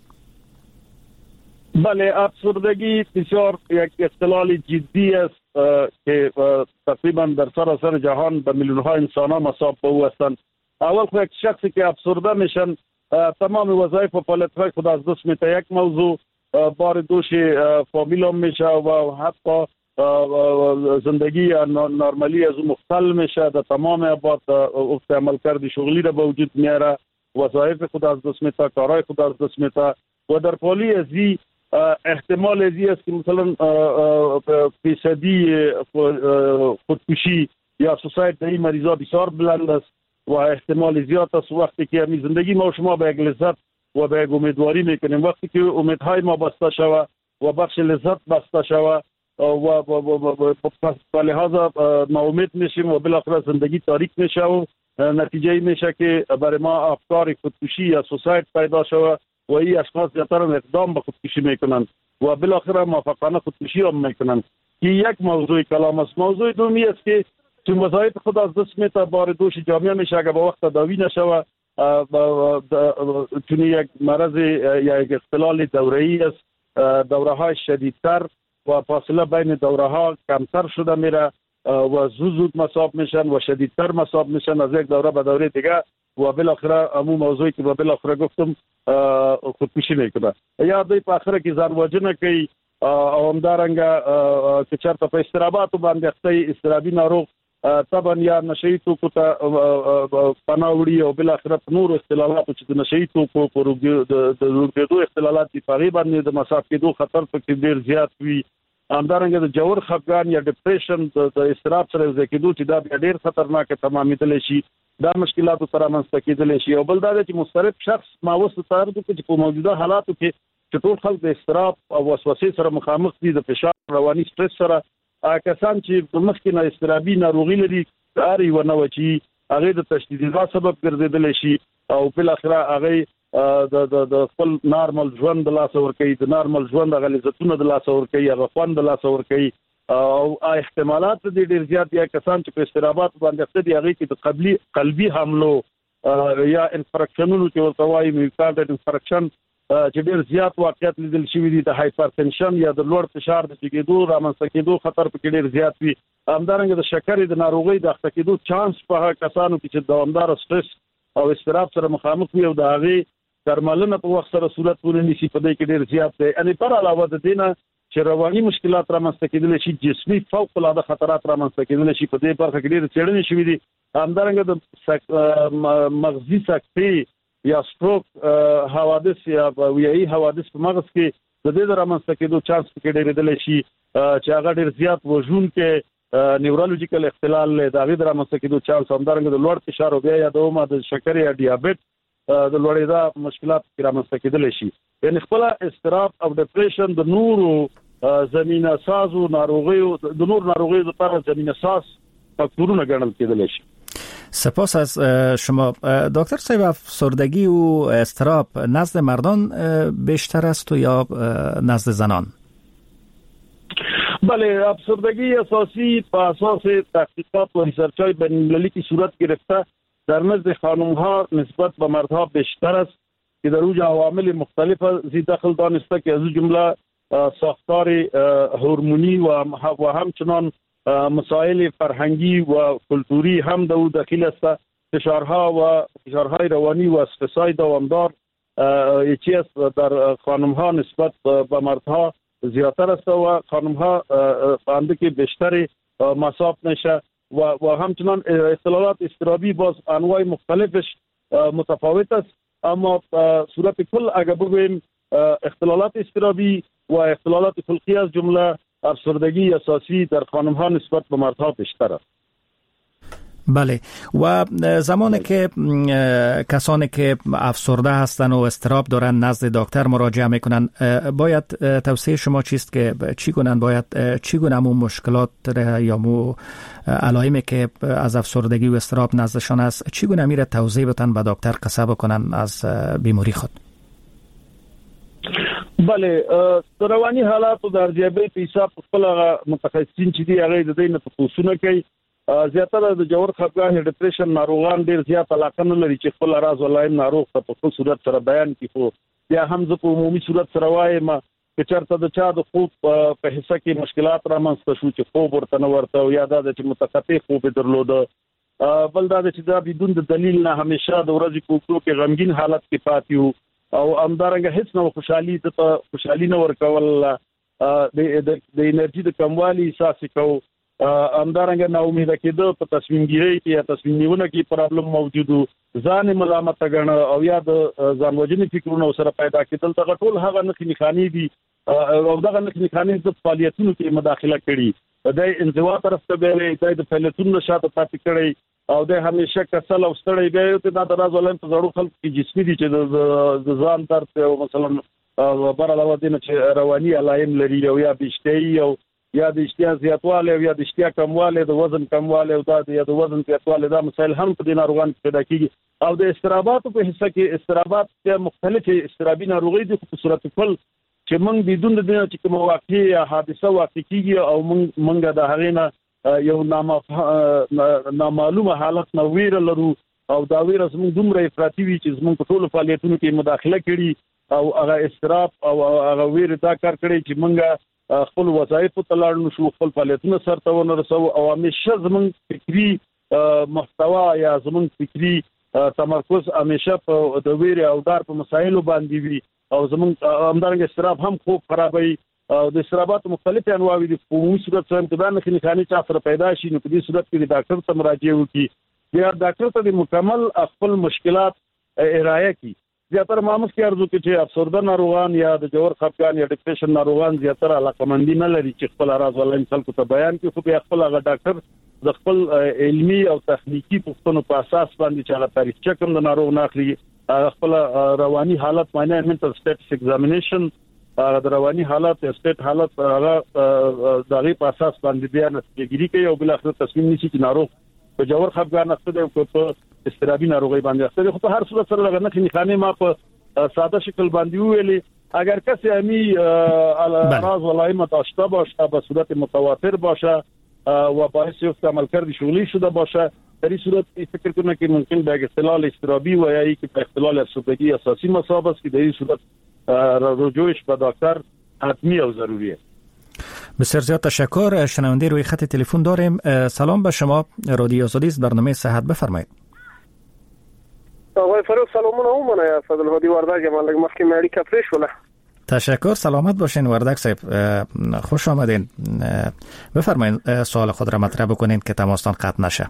بله، افسردگی بسیار یک اختلال جدی است که تقریبا در سراسر جهان به میلیون‌ها انسان‌ها مصاب به او هستند. اول خود یک شخصی که افسرده میشن تمام وظایف و فعالیت‌های خود از دست میده. یک موضوع بار دوش فامیل میشه و حتی زندگی نرمالی از مختل میشه. در تمام ابعاد افت عملکرد شغلی را به وجود میاره، وظایف خود از دست میده، کارهای خود از دست میده و در پالی ازی احتمال ازی است که مثلا فیصدی خودکشی یا سوساید در این مریضا بسیار بلند است و احتمال زیاد است. وقتی که همی زندگی ما و شما به یک لذت و به یک امیدواری میکنیم، وقتی که امیدهای ما بسته شوه و بخش لذت بسته شوه و به لحاظ ناامید میشیم و بالاخره زندگی تاریک میشه و نتیجه میشه که برای ما افکار خودکشی یا سوساید پیدا شوه و این اشخاص زیادتر اقدام به خودکشی میکنن و بالاخره موفقانه خودکشی هم میکنن. که یک موضوع کلام است. موضوع دومی است که چون وظایف خود از دست میته بار دوش جامعه میشه اگر به وقت تداوی نشوه، چون یک مرض یا یک اختلال دوره‌ای است، دوره های شدیدتر و فاصله بین دوره ها کمتر شده میره و زود مصاب میشن و شدیدتر مصاب میشن از یک دوره به دوره دیگه و بالاخره همون موضوعی که بالاخره گفتم خودکشی میکنه. یا دوی په اخره کې ځان وژنه کوي او همدارنګه چې چېرته په اضطراباتو باندې اخته اضطرابي ناروغ طبعا یا نشئی توکو ته پناه وړي او بالاخره نور اختلالات چې د نشئی توکو په روغېدو اختلالات دي په باندې د مصاب کېدو خطر پکې ډیر زیات وي. همدارنګه د جوړ خفګان یا ډیپریشن د اضطراب سره ځکېدو چې دا ډیر خطرناک تمامېدل شي، دا مشکلاتو سره منځته کېدل شي. او بل دا چې مضطرب شخص ماوس تعرض کوي چې په موجوده حالاتو کې چې ټول خلک د اضطراب او وسوسې سره مخامخ دي، د فشار رواني سټرس سره. کسان چې مخکې نه اضطرابي ناروغي لري اړ یو نه وچی هغه د تشدیدات سبب ګرځیدل شي او بل اخره هغه د خپل نارمل ژوند د لاس ور کوي، د نارمل ژوند د غلطتونو د لاس ور کوي، هغه خوند د لاس ور کوي او احتمالات د ډیر زیات یا کسان چې په استرابات باندې اخته دي هغه کې د قلبي حملو یا انفارکشنونو کې ورته وایي میوکارډ انفارکشن چې ډیر زیات واقعیت لیدل شوی دي، د هایپرټنشن یا د لوړ فشار د زیږیدو رامنځته کېدو خطر پکې ډیر زیات وي. همدارنګه د شکرې د ناروغۍ د اخته کېدو چانس په کسانو کې چې دوامدار سټرس او اضطراب سره مخامخ وي او د هغه درملنه په وخت سره صورت ونیسي په دې کې ډیر زیات دی. ان پر علاوه د دینه چې رواني مشکلات رامنځته کېدل شي، جسمي فوق العاده خطرات رامنځته کېدل شي، په دې برخه کې ډیر څېړنې شوې دي. همدارنګه د مغزي سکتې یا سټروک حوادث یا ویایي حوادث په مغز کې د دې رامنځته کېدو چانس کې ډېر دی شي چې هغه ډېر زیات وژونکي نیورولوژیکل اختلال له داغي درامسته کېدو چانس همدارنګه د لوړ فشار او بیا یادوم د شکر یا ډیابټ د لوړېدا مشکلات رامسته کېدل شي. یعنی خپل اضطراب او ډیپریشن د نورو زمینه سازو ناروغیو د نور ناروغیو لپاره زمینه ساز فاکتورونه ګڼل کېدل شي. سپاس از شما دکتر صاحب. افسردگی و اضطراب نزد مردان بیشتر است یا نزد زنان؟ بله، افسردگی اساسی په اساس تحقیقات و ریسرچ‌های بین‌المللی که صورت گرفته در نزد خانم‌ها نسبت به مردها بیشتر است که در اوج عوامل مختلف زی دخل دانسته که از جمله ساختار هورمونی و همچنان مسائل فرهنگی و کلتوری هم در او داخل است. فشارهای روانی و استرس‌های دوامدار یکی است در خانم‌ها نسبت به مردها زیادتر است و خانم‌ها فهمیده که بیشتر مصاب نشه و همچنان اختلالات اضطرابی باز انواع مختلفش متفاوت است، اما صورت کل اگر بگوییم اختلالات اضطرابی و اختلالات خلقی از جمله افسردگی اساسی در خانم‌ها نسبت به مردها بیشتر است. بله، و زمانی که کسانی که افسرده هستند و اضطراب دارن نزد دکتر مراجعه میکنن، باید توصیه شما چیست که چی کنن؟ باید چی گونه مشکلات یا علائمی که از افسردگی و اضطراب نزدشان است چی گونه میره توضیح بدن به دکتر قصه بکنن از بیماری خود؟ بله، روانی حالات در دیابت حساب خپل متخصصین چې دی هغه د دې نه تفصیلونه کوي. زیاتره د جوړ خپګان ډیپریشن ناروغان ډیر زیات علاقه نه لري چې خپل راز ولایم ناروغ ته په خپل صورت سره بیان کړي، خو بیا هم زه په عمومي صورت سره وایم چې چرته د چا د خوب په حصہ کې مشکلات رامنځته شو چې خوب ورته نه ورته او یا د چې متقطع خوب درلوده، بل دا چې دا بدون د دلیل نه همیشه د ورځې کوکو کې غمگین حالت کې پاتیو او همدارنګه هیڅ نو خوشحالي نه ورکول، د انرژي د کموالي احساس کوو، همدارنګه نا امیده کېدو په تصمیم ګیری کې یا تصمیم نیونه کې پرابلم موجودو، ځان ملامت غنه او یا د ځان وژنې فکرونه سره پیدا کېدل. دا ټول هغه نښې دي او دغه نښې د فعالیتونو کې مداخله کړي، د انزوا طرف ته به د فعالیتونو شاته پاتې کړي او د همیشه کسل او ستړی به د راز ولن په زړو خلک کې جسمي دي چې د ځان درد او مثلا بر علاوه دینه چې رواني علائم لري او یا بشتي او یا د اشتها زیاتواله او یا د اشتها کمواله، د وزن کمواله او د وزن زیاتواله، دا مسائل هم په دې ناروغان پیدا کیږي. او د اضطراباتو په حصہ کې اضطرابات د مختلفه اضطرابي ناروغي د په صورت کل چې موږ بدون د دې چې کوم واقعي یا حادثه واقع کیږي او موږ د هغې نه یو نامعلومه حالت نو ویره لرو او دا ویره زموږ دومره افراطي وي چې زموږ په ټولو فعالیتونو کې مداخله کړي او هغه اضطراب او هغه ویره دا کار کړی چې موږ خپل وظایف ته لاړ نشو، خپل فعالیتونه سرته ونه رسو او همیشه زموږ فکری محتوا یا زموږ فکری تمرکز همیشه په د ویره او دار په مسایلو باندې وي او زموږ همدارنګه اضطراب هم خوب خرابوي او د اضطرابات مختلف انواع دي. په عمومي صورت سره امتدان نخني چا سره پیدا شي نو په دې صورت کې ډاکټر ته مراجعه وکړي یا ډاکټر ته د مکمل خپل مشکلات ارائه کړي. زیاتره ماموس کې ارزو کې چې افسرده ناروغان یا د جوړ خپګان یا ډیپریشن ناروغان زیاتره علاقمندي نه لري چې خپل راز ولای خلکو ته بیان کړي، خو به خپل هغه ډاکټر د خپل علمي او تخنیکی پوښتنو په اساس باندې چې هغه تاریخچه کوم د ناروغ ناخلي خپل رواني حالت معنی منټل سټیټس ایگزامینیشن د رواني حالت سټیټ حالت هغه دغه په اساس باندې بیا نتیجهګیری کوي او بل اخر تصمیم نیسي چې ناروغ په جوړ خپګان اخته او په استرابي ناروغي باندې اخته. خو په هر صورت سره لږ نه خني ما په ساده شکل باندې ویلي اگر کسی امی راز ولایمه داشته باشه به صورت متواتر باشه و باعث عملکرد شغلی شده باشه، در این صورت فکر کنه که ممکن به اختلال اضطرابی و یا اینکه به اختلال افسردگی اساسی مصاب است که در این صورت رجوعش به دکتر حتمی و ضروریه. بسیار زیاد تشکر. شنونده روی خط تلفن داریم. سلام به شما، رادیو آزادی است، برنامه صحت بفرمایید. آقای فاروق سلامونه اومنه یا فضل هادی وردک مالک مخکی مری کفریش ولا. تشکر، سلامت باشین وردک صاحب، خوش آمدین. بفرمایید سوال خود را مطرح بکنین که تماستان قطع نشه.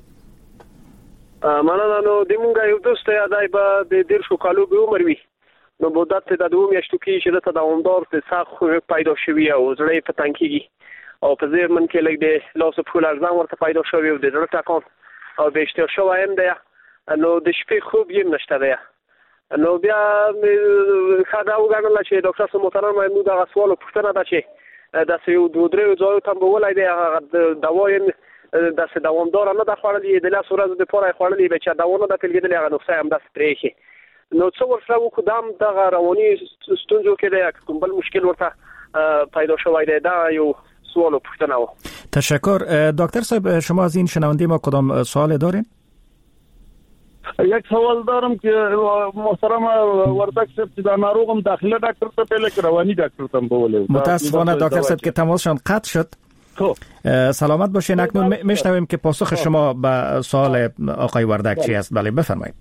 مننه. نو دیمونگا یو دوست یادای با دیر شو کالو به عمر وی نو بودت د دوم میاشتو کې چې د دوامدار د ساخ پیدا شوی او زړې پتنګي او په ځیر من کې لګ د لاس په لارځان ورته پیدا شوی او د ډاکټر اکاونت او به اشتیا شو ایم دی نو د شپې خوب یې نشته دی نو بیا خدا وګڼل چې ډاکټر سره محترم مو دا سوال پوښتنه ده چې د سیو دوه درې ځایو ته بولای دی دوا یې د دوامدار نه د خوړلې د لاس ورځ د پوره خوړلې به چې داونه د تلګیدل هغه نقصان هم د سپریشي نو څو ورسره وکدام د رواني ستونزو کې د کوم بل مشکل ورته پیدا شوی دی دا یو سوال پوښتنه و. تشکر دکتر صاحب شما از این شنونده ما کدام سوال دارین؟ یک سوال دارم که محترم وردک صاحب چې دا ناروغم داخله ډاکټر ته پیل رواني ډاکټر ته بوله متاسفانه دکتر صاحب که تماسشان قطع شد. سلامت باشین. اکنون میشنویم که پاسخ شما به سوال آقای وردک چی است. بله بفرمایید.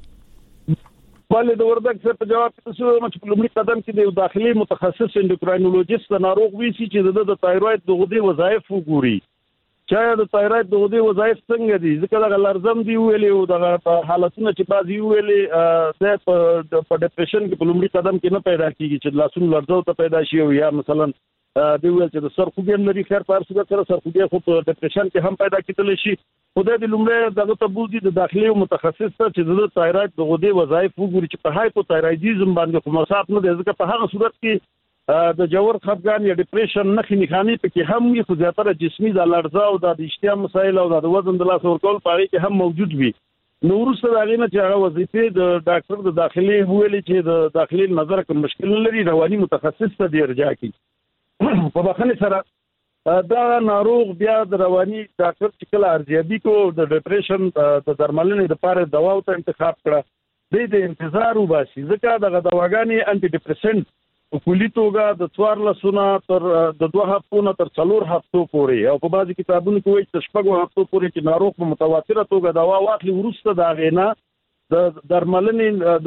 بله د وردک صاحب په جواب کې څه مچ په لومړي قدم کې د داخلي متخصص اندوکراینولوژیست ناروغ ویسي چې د تایروید د غدې وظایف وګوري چې د تایروید د غدې وظایف څنګه دي ځکه د لرزم دی ویلي او د حالتونو چې بعضی ویلي د په ډیپریشن کې په لومړي قدم کې نه پیدا کیږي چې لاسونو لرزو ته پیدا شي او یا مثلا دی ویل چې د سر خوږی لري خیر په ارسګه سره سر خوږی خو په ډیپریشن کې هم پیدا کېدل شي خدای دې لومړی دغه ته بوزي د داخلي متخصص ته چې د تایروید د غدې وظایف وګوري چې په هایپوتایرویډیزم باندې کوم مصاب نه دی ځکه په هغه صورت کې د جوړ خفګان یا ډیپریشن نښې نښانې پکې هم وي خو زیاتره جسمي د لړزه او د اشتها مسایل او د وزن د لاس ورکول په هغه کې هم موجود وي نو وروسته دا غینه چې هغه وظیفه د ډاکټر د داخلي ویلي چې د داخلي نظر کوم مشکل لري رواني متخصص ته دی ارجاع کی په بخښنې سره دا ناروغ بیا د رواني ډاکټر چې کله ارزیابي کو د ډیپریشن د درملنې لپاره دوا او انتخاب کړه د انتظار وباسي ځکه د دواګانې انټي ډیپریسنټ په کلی توګه د 14 تر د 2 هفتو نه تر 4 هفتو پورې او په بعضي کتابونو کې وایي چې 6 هفتو پورې چې ناروغ په متواتره توګه دوا واخلي ورسته دا غینا د درملنې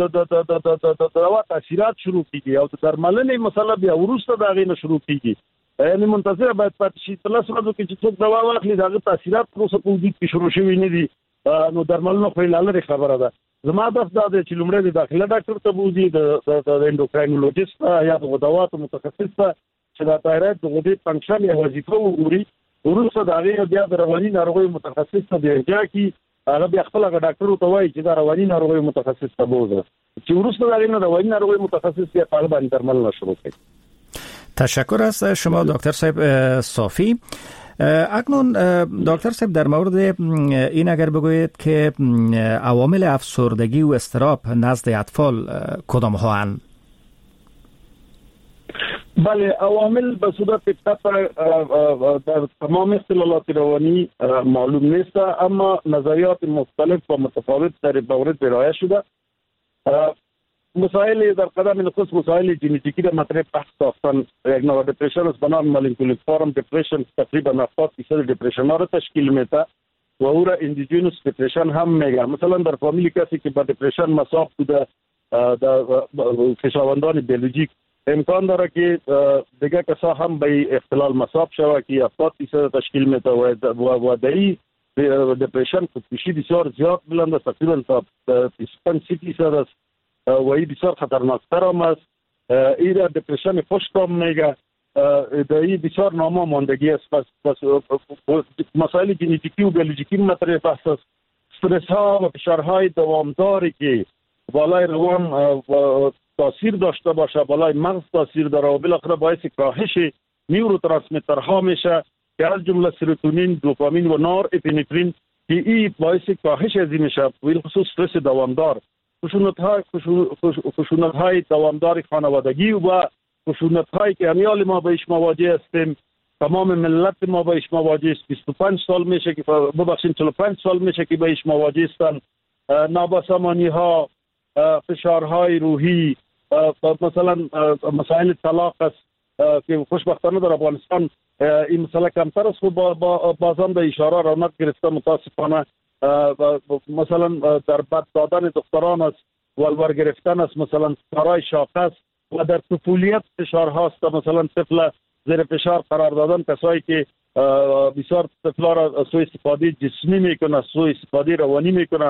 د دوا تاثیرات شروع کیږي او د درملنې مسله بیا ورسته دا غینا شروع کیږي یعنی منتظر باید پاتې شي تر لاسو ورځو کې چې څوک دوا واخلي دا تاثیرات پروسه په وجود کې شروع شوي نه دي نو درملنه خو لاله خبره ده زما د افداد چې لومړی د داخله ډاکټر ته بوزي د اندوکراینولوژیست یا د غدوات متخصص ته چې د تایروید د غدې فنکشن یا وظیفه وګوري ورسره دا غي بیا د رواني ناروغي متخصص ته دی چې هغه بیا خپل ډاکټر ته وایي چې دا رواني ناروغي متخصص ته بوزي چې ورسره دا غي رواني ناروغي متخصص یې په اړه باندې درملنه شروع کړي. تشکر از شما دکتر صاحب صافی. اکنون دکتر صاحب در مورد این اگر بگویید که عوامل افسردگی و اضطراب نزد اطفال کدام ها هستند؟ بله عوامل به صورت قطع در تمام اختلالات روانی معلوم نیست اما نظریات مختلف و متفاوت در مورد ارائه شده. مسائل در قدم نخست مسائل ژنتیکی را مطرح بحث ساختن یک نوع دپرشن است بنام مولکولر فارم دپرشن تقریبا 70% دپرشن ها را تشکیل میده و او را اندیجینوس دپرشن هم میگه مثلا در فامیلی کسی که با دپرشن مصاب بوده در خویشاوندان بیولوژیک امکان داره که دیگه کسا هم به اختلال مصاب شود که 70% تشکیل میده و دایی دپرشن خودکشی بسیار زیاد بلند تقریبا تا 25% است و این بسیار خطرناکتر هم است. این دپرشن پشت هم میگه این بسیار نامه ماندگی است. پس مسائل ژنتیکی و بیولوژیکی مطرح بحث است. استرس ها و فشارهای دوامداری که بالای روان تاثیر داشته باشه بالای مغز تاثیر داره و بالاخره باعث کاهش نیوروترانسمیترها میشه که از جمله سروتونین، دوپامین و نور اپینفرین که این باعث کاهش از این میشه به خصوص استرس دوامدار. خشونت‌های دوامدار خانوادگی و خشونت‌هایی که امیال ما بهش مواجه هستیم تمام ملت ما بهش مواجه است 25 سال میشه که ببخشید 45 سال میشه که بهش مواجه هستند نابسامانی‌ها فشارهای روحی مثلا مسائل طلاق است که خوشبختانه در افغانستان این مسئله کمتر است و بازم به اشاره رونق گرفته متاسفانه مثلا در بد دادن دختران است ولور گرفتن است مثلا کارهای شاق است و در طفولیت فشار هاست مثلا طفل زیر فشار قرار دادن کسایی که بسیار طفلا را سوء استفاده جسمی میکنه سوء استفاده روانی میکنه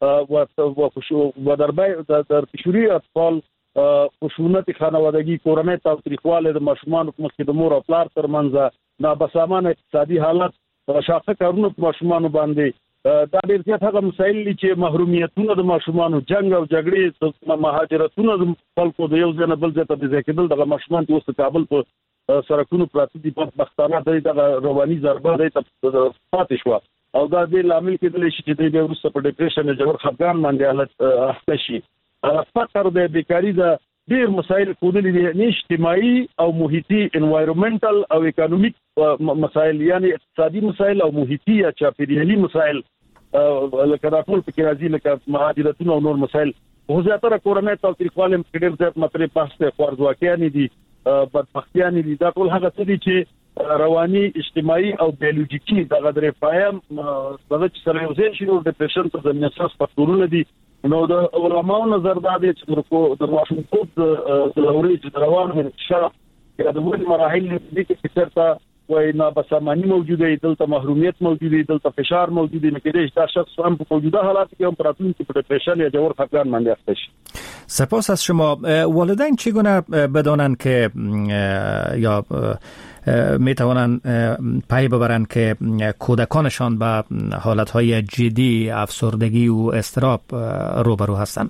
و در پیشوری اطفال خشونت خانوادگی کورنۍ تاوتریخوالی د ماشومانو په مخ کې د مور او پلار ترمنځ نابسامان اقتصادي حالت شاخه کارونه په ماشومان باندې دا ډېر زیات هغه مسایل دي چې محرومیتونه د ماشومان جنگ او جګړې مهاجرتونه د خلکو د یو ځای نه بل ځای ته ځکېدل د ماشومان چې اوس کابل په سرکونو پراته دي په بختانه د رواني ضربه د پاتې شو او دا د لامل کېدل چې د وروسته په ډیپریشن جوړ خپګان باندې حالت اخته شي فقر د بیکاری د ډیر مسایل کودلې دي اجتماعي او محیطي انوایرنمنټل او اکونومیک مسایل یعنی اقتصادي مسایل او محیطي یا چاپیریالي مسایل لکه دا ټول پکې راځي لکه مهاجرتونه او نور مسایل خو زیاتره کورنۍ تاوتریخوالی ډېر زیات مطرح پاسته خوارځواکیانې دي بدبختیانې دي دا ټول هغه څه دي چې رواني اجتماعي او بیولوژیکي دغه درې پایم دغه چې سره یو ځای شي نو ډیپریشن ته زمينه اساس فکتورونه دي نو د علماء نظر دا دي چې د ماشومتوب د لوري چې روان انتشار د مهم مراحل دي چې چرته وای نابسامانی موجوده دلته محرومیت موجوده دلته فشار موجوده نه کېږي دا شخص هم په موجوده حالات کې هم پراتون کې ډیپریشن یا جوړ خپګان باندې اخته شي. سپاس از شما. والدین چگونه بدانند که یا می توانند پی ببرند که کودکانشان به حالتهای جدی افسردگی و اضطراب روبرو هستند؟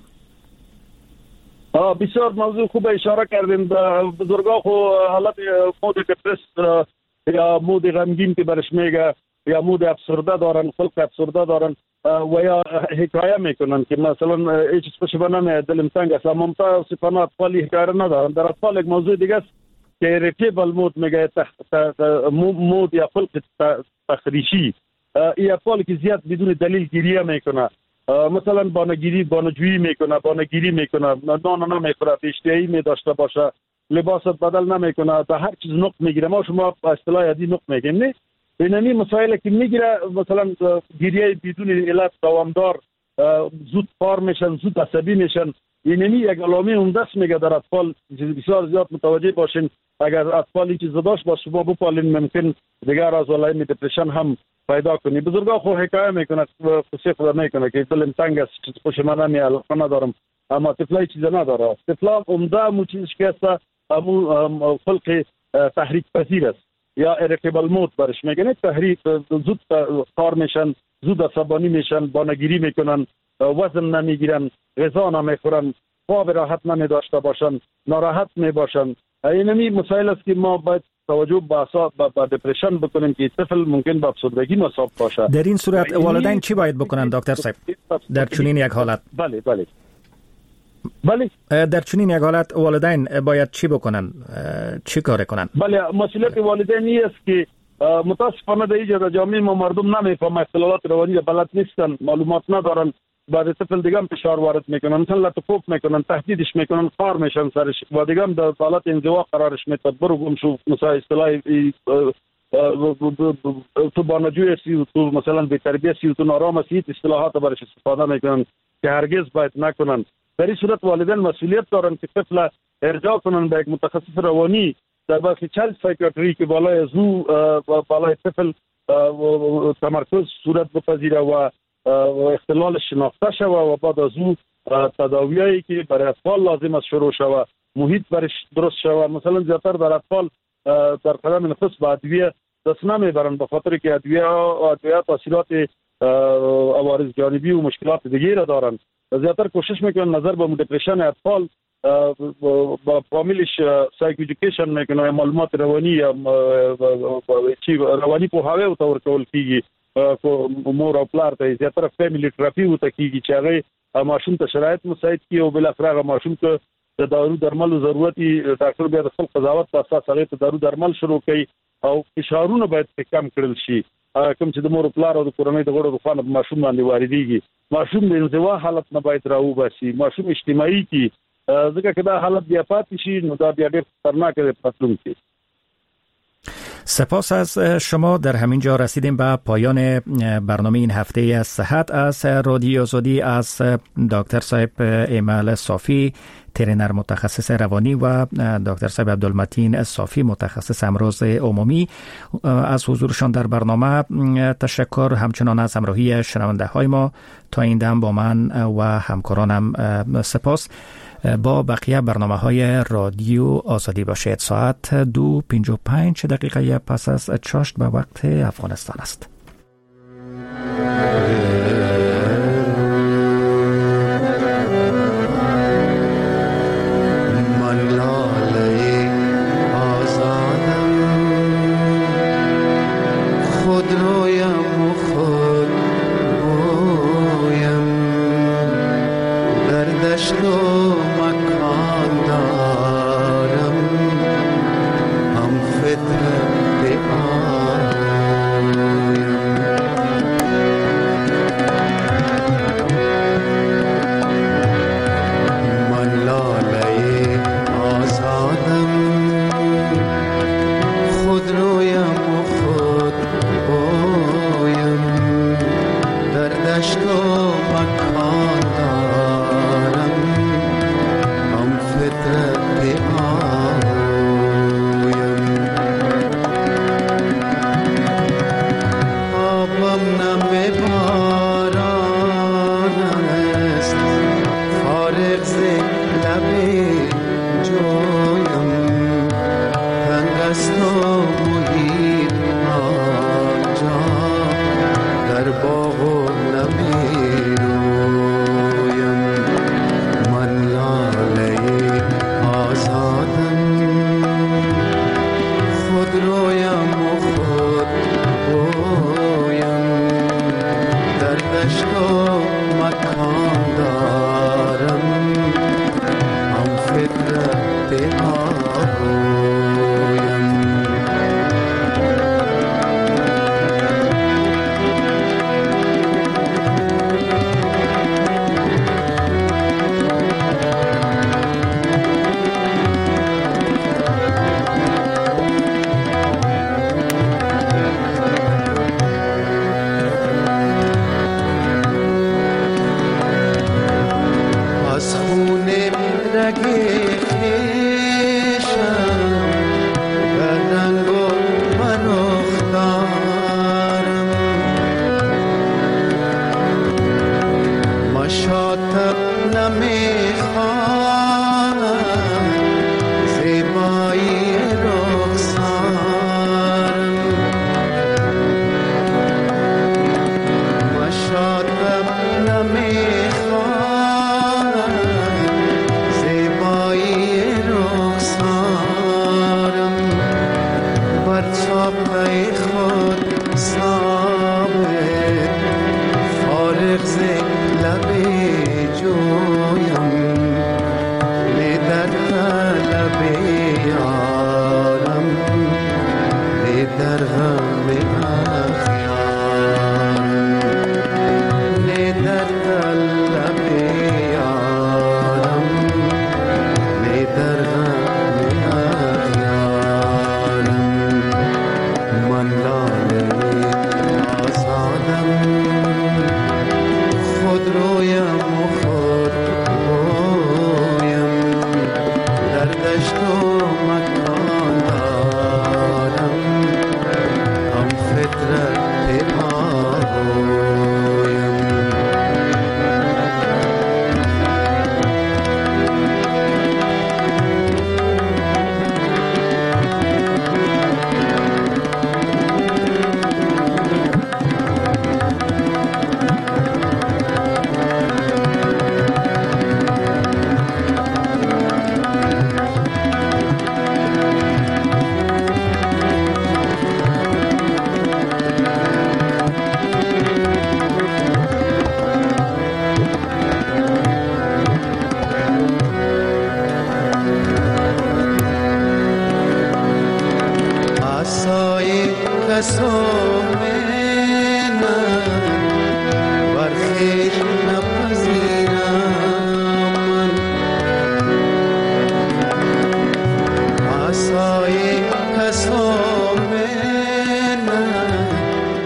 بسیار موضوع خوب اشاره کردین. بزرگا خو حالت مود دپرس یا مود غمگین که برش میگه یا مود افسرده دارن، خلق افسرده دارن و یا حکایه میکنن که مثلا هیچ پشبه نمیه دلم تنگ است. ممتا صفانه اطفالی حکایه ندارن. در اطفال یک موضوع دیگه است که ریتیبل مود میگه مود یا خلق تخریشی. این اطفالی که زیاد بدون دلیل گریه میکنه، مثلا بانجویی میکنه، نان نمیخوره، اشتهایی میداشته باشه، لباست بدل نمیکنه، به هر چیز نقد میگیره. ما شما به اصطلاح ادی نقد میگیم نه. اینمی مسائل که میگیره مثلا گریه بدون علت دوامدار، زود پار میشن، زود عصبی میشن. اینمی یک علامه عمده است میگه در اطفال. بسیار زیاد متوجه باشین اگر اطفالی چیز داشت با شما بپالین ممکن دیگر از علائم دپرشن هم پیدا کنی. بزرگا خو حکایه میکنه قصه خدا میکنه که دلم تنگ است، خوش من نمیاد، ندارم، اما طفلای چیز نداره. طفلا عمده مو چیزش که است امو خلق تحریک پذیر است یا ارتبال مود برش میگن. تحریک زود کار میشن، زود عصبانی میشن، بانگیری میکنن، وزن نمیگیرن، غذا نمیخورن، خواب راحت نمیداشته باشن، ناراحت میباشن. اینمی مسائل است که ما باید توجه به دپرشن بکنیم که طفل ممکن به افسردگی مصاب باشه. در این صورت والدین چی باید بکنن دکتر صاحب در چنین یک حالت؟ بله در چنین یک حالت والدین باید چی بکنن، چی کار کنن؟ بله مسئولیت والدین است که متاسفانه در اینجا جامعه ما مردم نمیفهمن، اختلالات روانی بلد نیستن، معلومات ندارن، بعد طفل دیگه هم فشار وارد میکنن، مثلا لطفوف میکنن، تهدیدش میکنن، خار میشن سرش و دیگه هم در حالت انزوا قرارش میدن. برو گم شو مثلا اصطلاح تو بانجوی هستی، تو مثلا بی تربیه هستی، تو نارام هستی، اصطلاحات برش استفاده میکنن که هرگز باید نکنن. در این صورت والدین مسئولیت دارن که طفل ارجاع کنن به یک متخصص روانی در بخش چایلد سایکیاتری که بالای زو بالای طفل تمرکز صورت بپذیره و اختلال شناخته شوه و بعد از او تداویایی که برای اطفال لازم است شروع شوه، محیط برش درست شوه. مثلا زیادتر در اطفال در قدم نفس به ادویه دست نمیبرن به خاطر که ادویه تاثیرات عوارض جانبی و مشکلات دیگه را دارن. زیادتر کوشش میکنن نظر به دپرشن اطفال با فامیلش سایکو ایژوکیشن میکنن، معلومات روانی یا روانی پوهاوی او تور کول کیږي مور او پلار ته زیاتره فیملی تراپی او ته کیږي چې هغه ماشوم ته شرایط مساعد کړي او بل اخر ماشوم ته د دارو درملو ضرورتي ډاکټر بیا د خپل قضاوت په اساس هغه ته دارو درمل شروع کوي او فشارونه باید کم کړل شي. کوم چې د مور پلار او د کورنۍ د غړو په خانه ماشوم باندې واردېږي، ماشوم د انزوا حالت نه باید راوباسي، ماشوم اجتماعي کی ځکه که دا حالت بیا پاتې شي نو دا بیا ډېر خطرناک دی په راتلونکي. سپاس از شما. در همین جا رسیدیم به پایان برنامه این هفته صحت از رادیو آزادی از دکتر صاحب ایمل صافی ترینر متخصص روانی و دکتر صاحب عبدالمتین صافی متخصص امراض عمومی از حضورشان در برنامه تشکر. همچنان از همراهی شنونده های ما تا این دم با من و همکارانم سپاس. با بقیه برنامه‌های رادیو آزادی باشید. ساعت 2:55 پس از چاشت به وقت افغانستان است. دشت و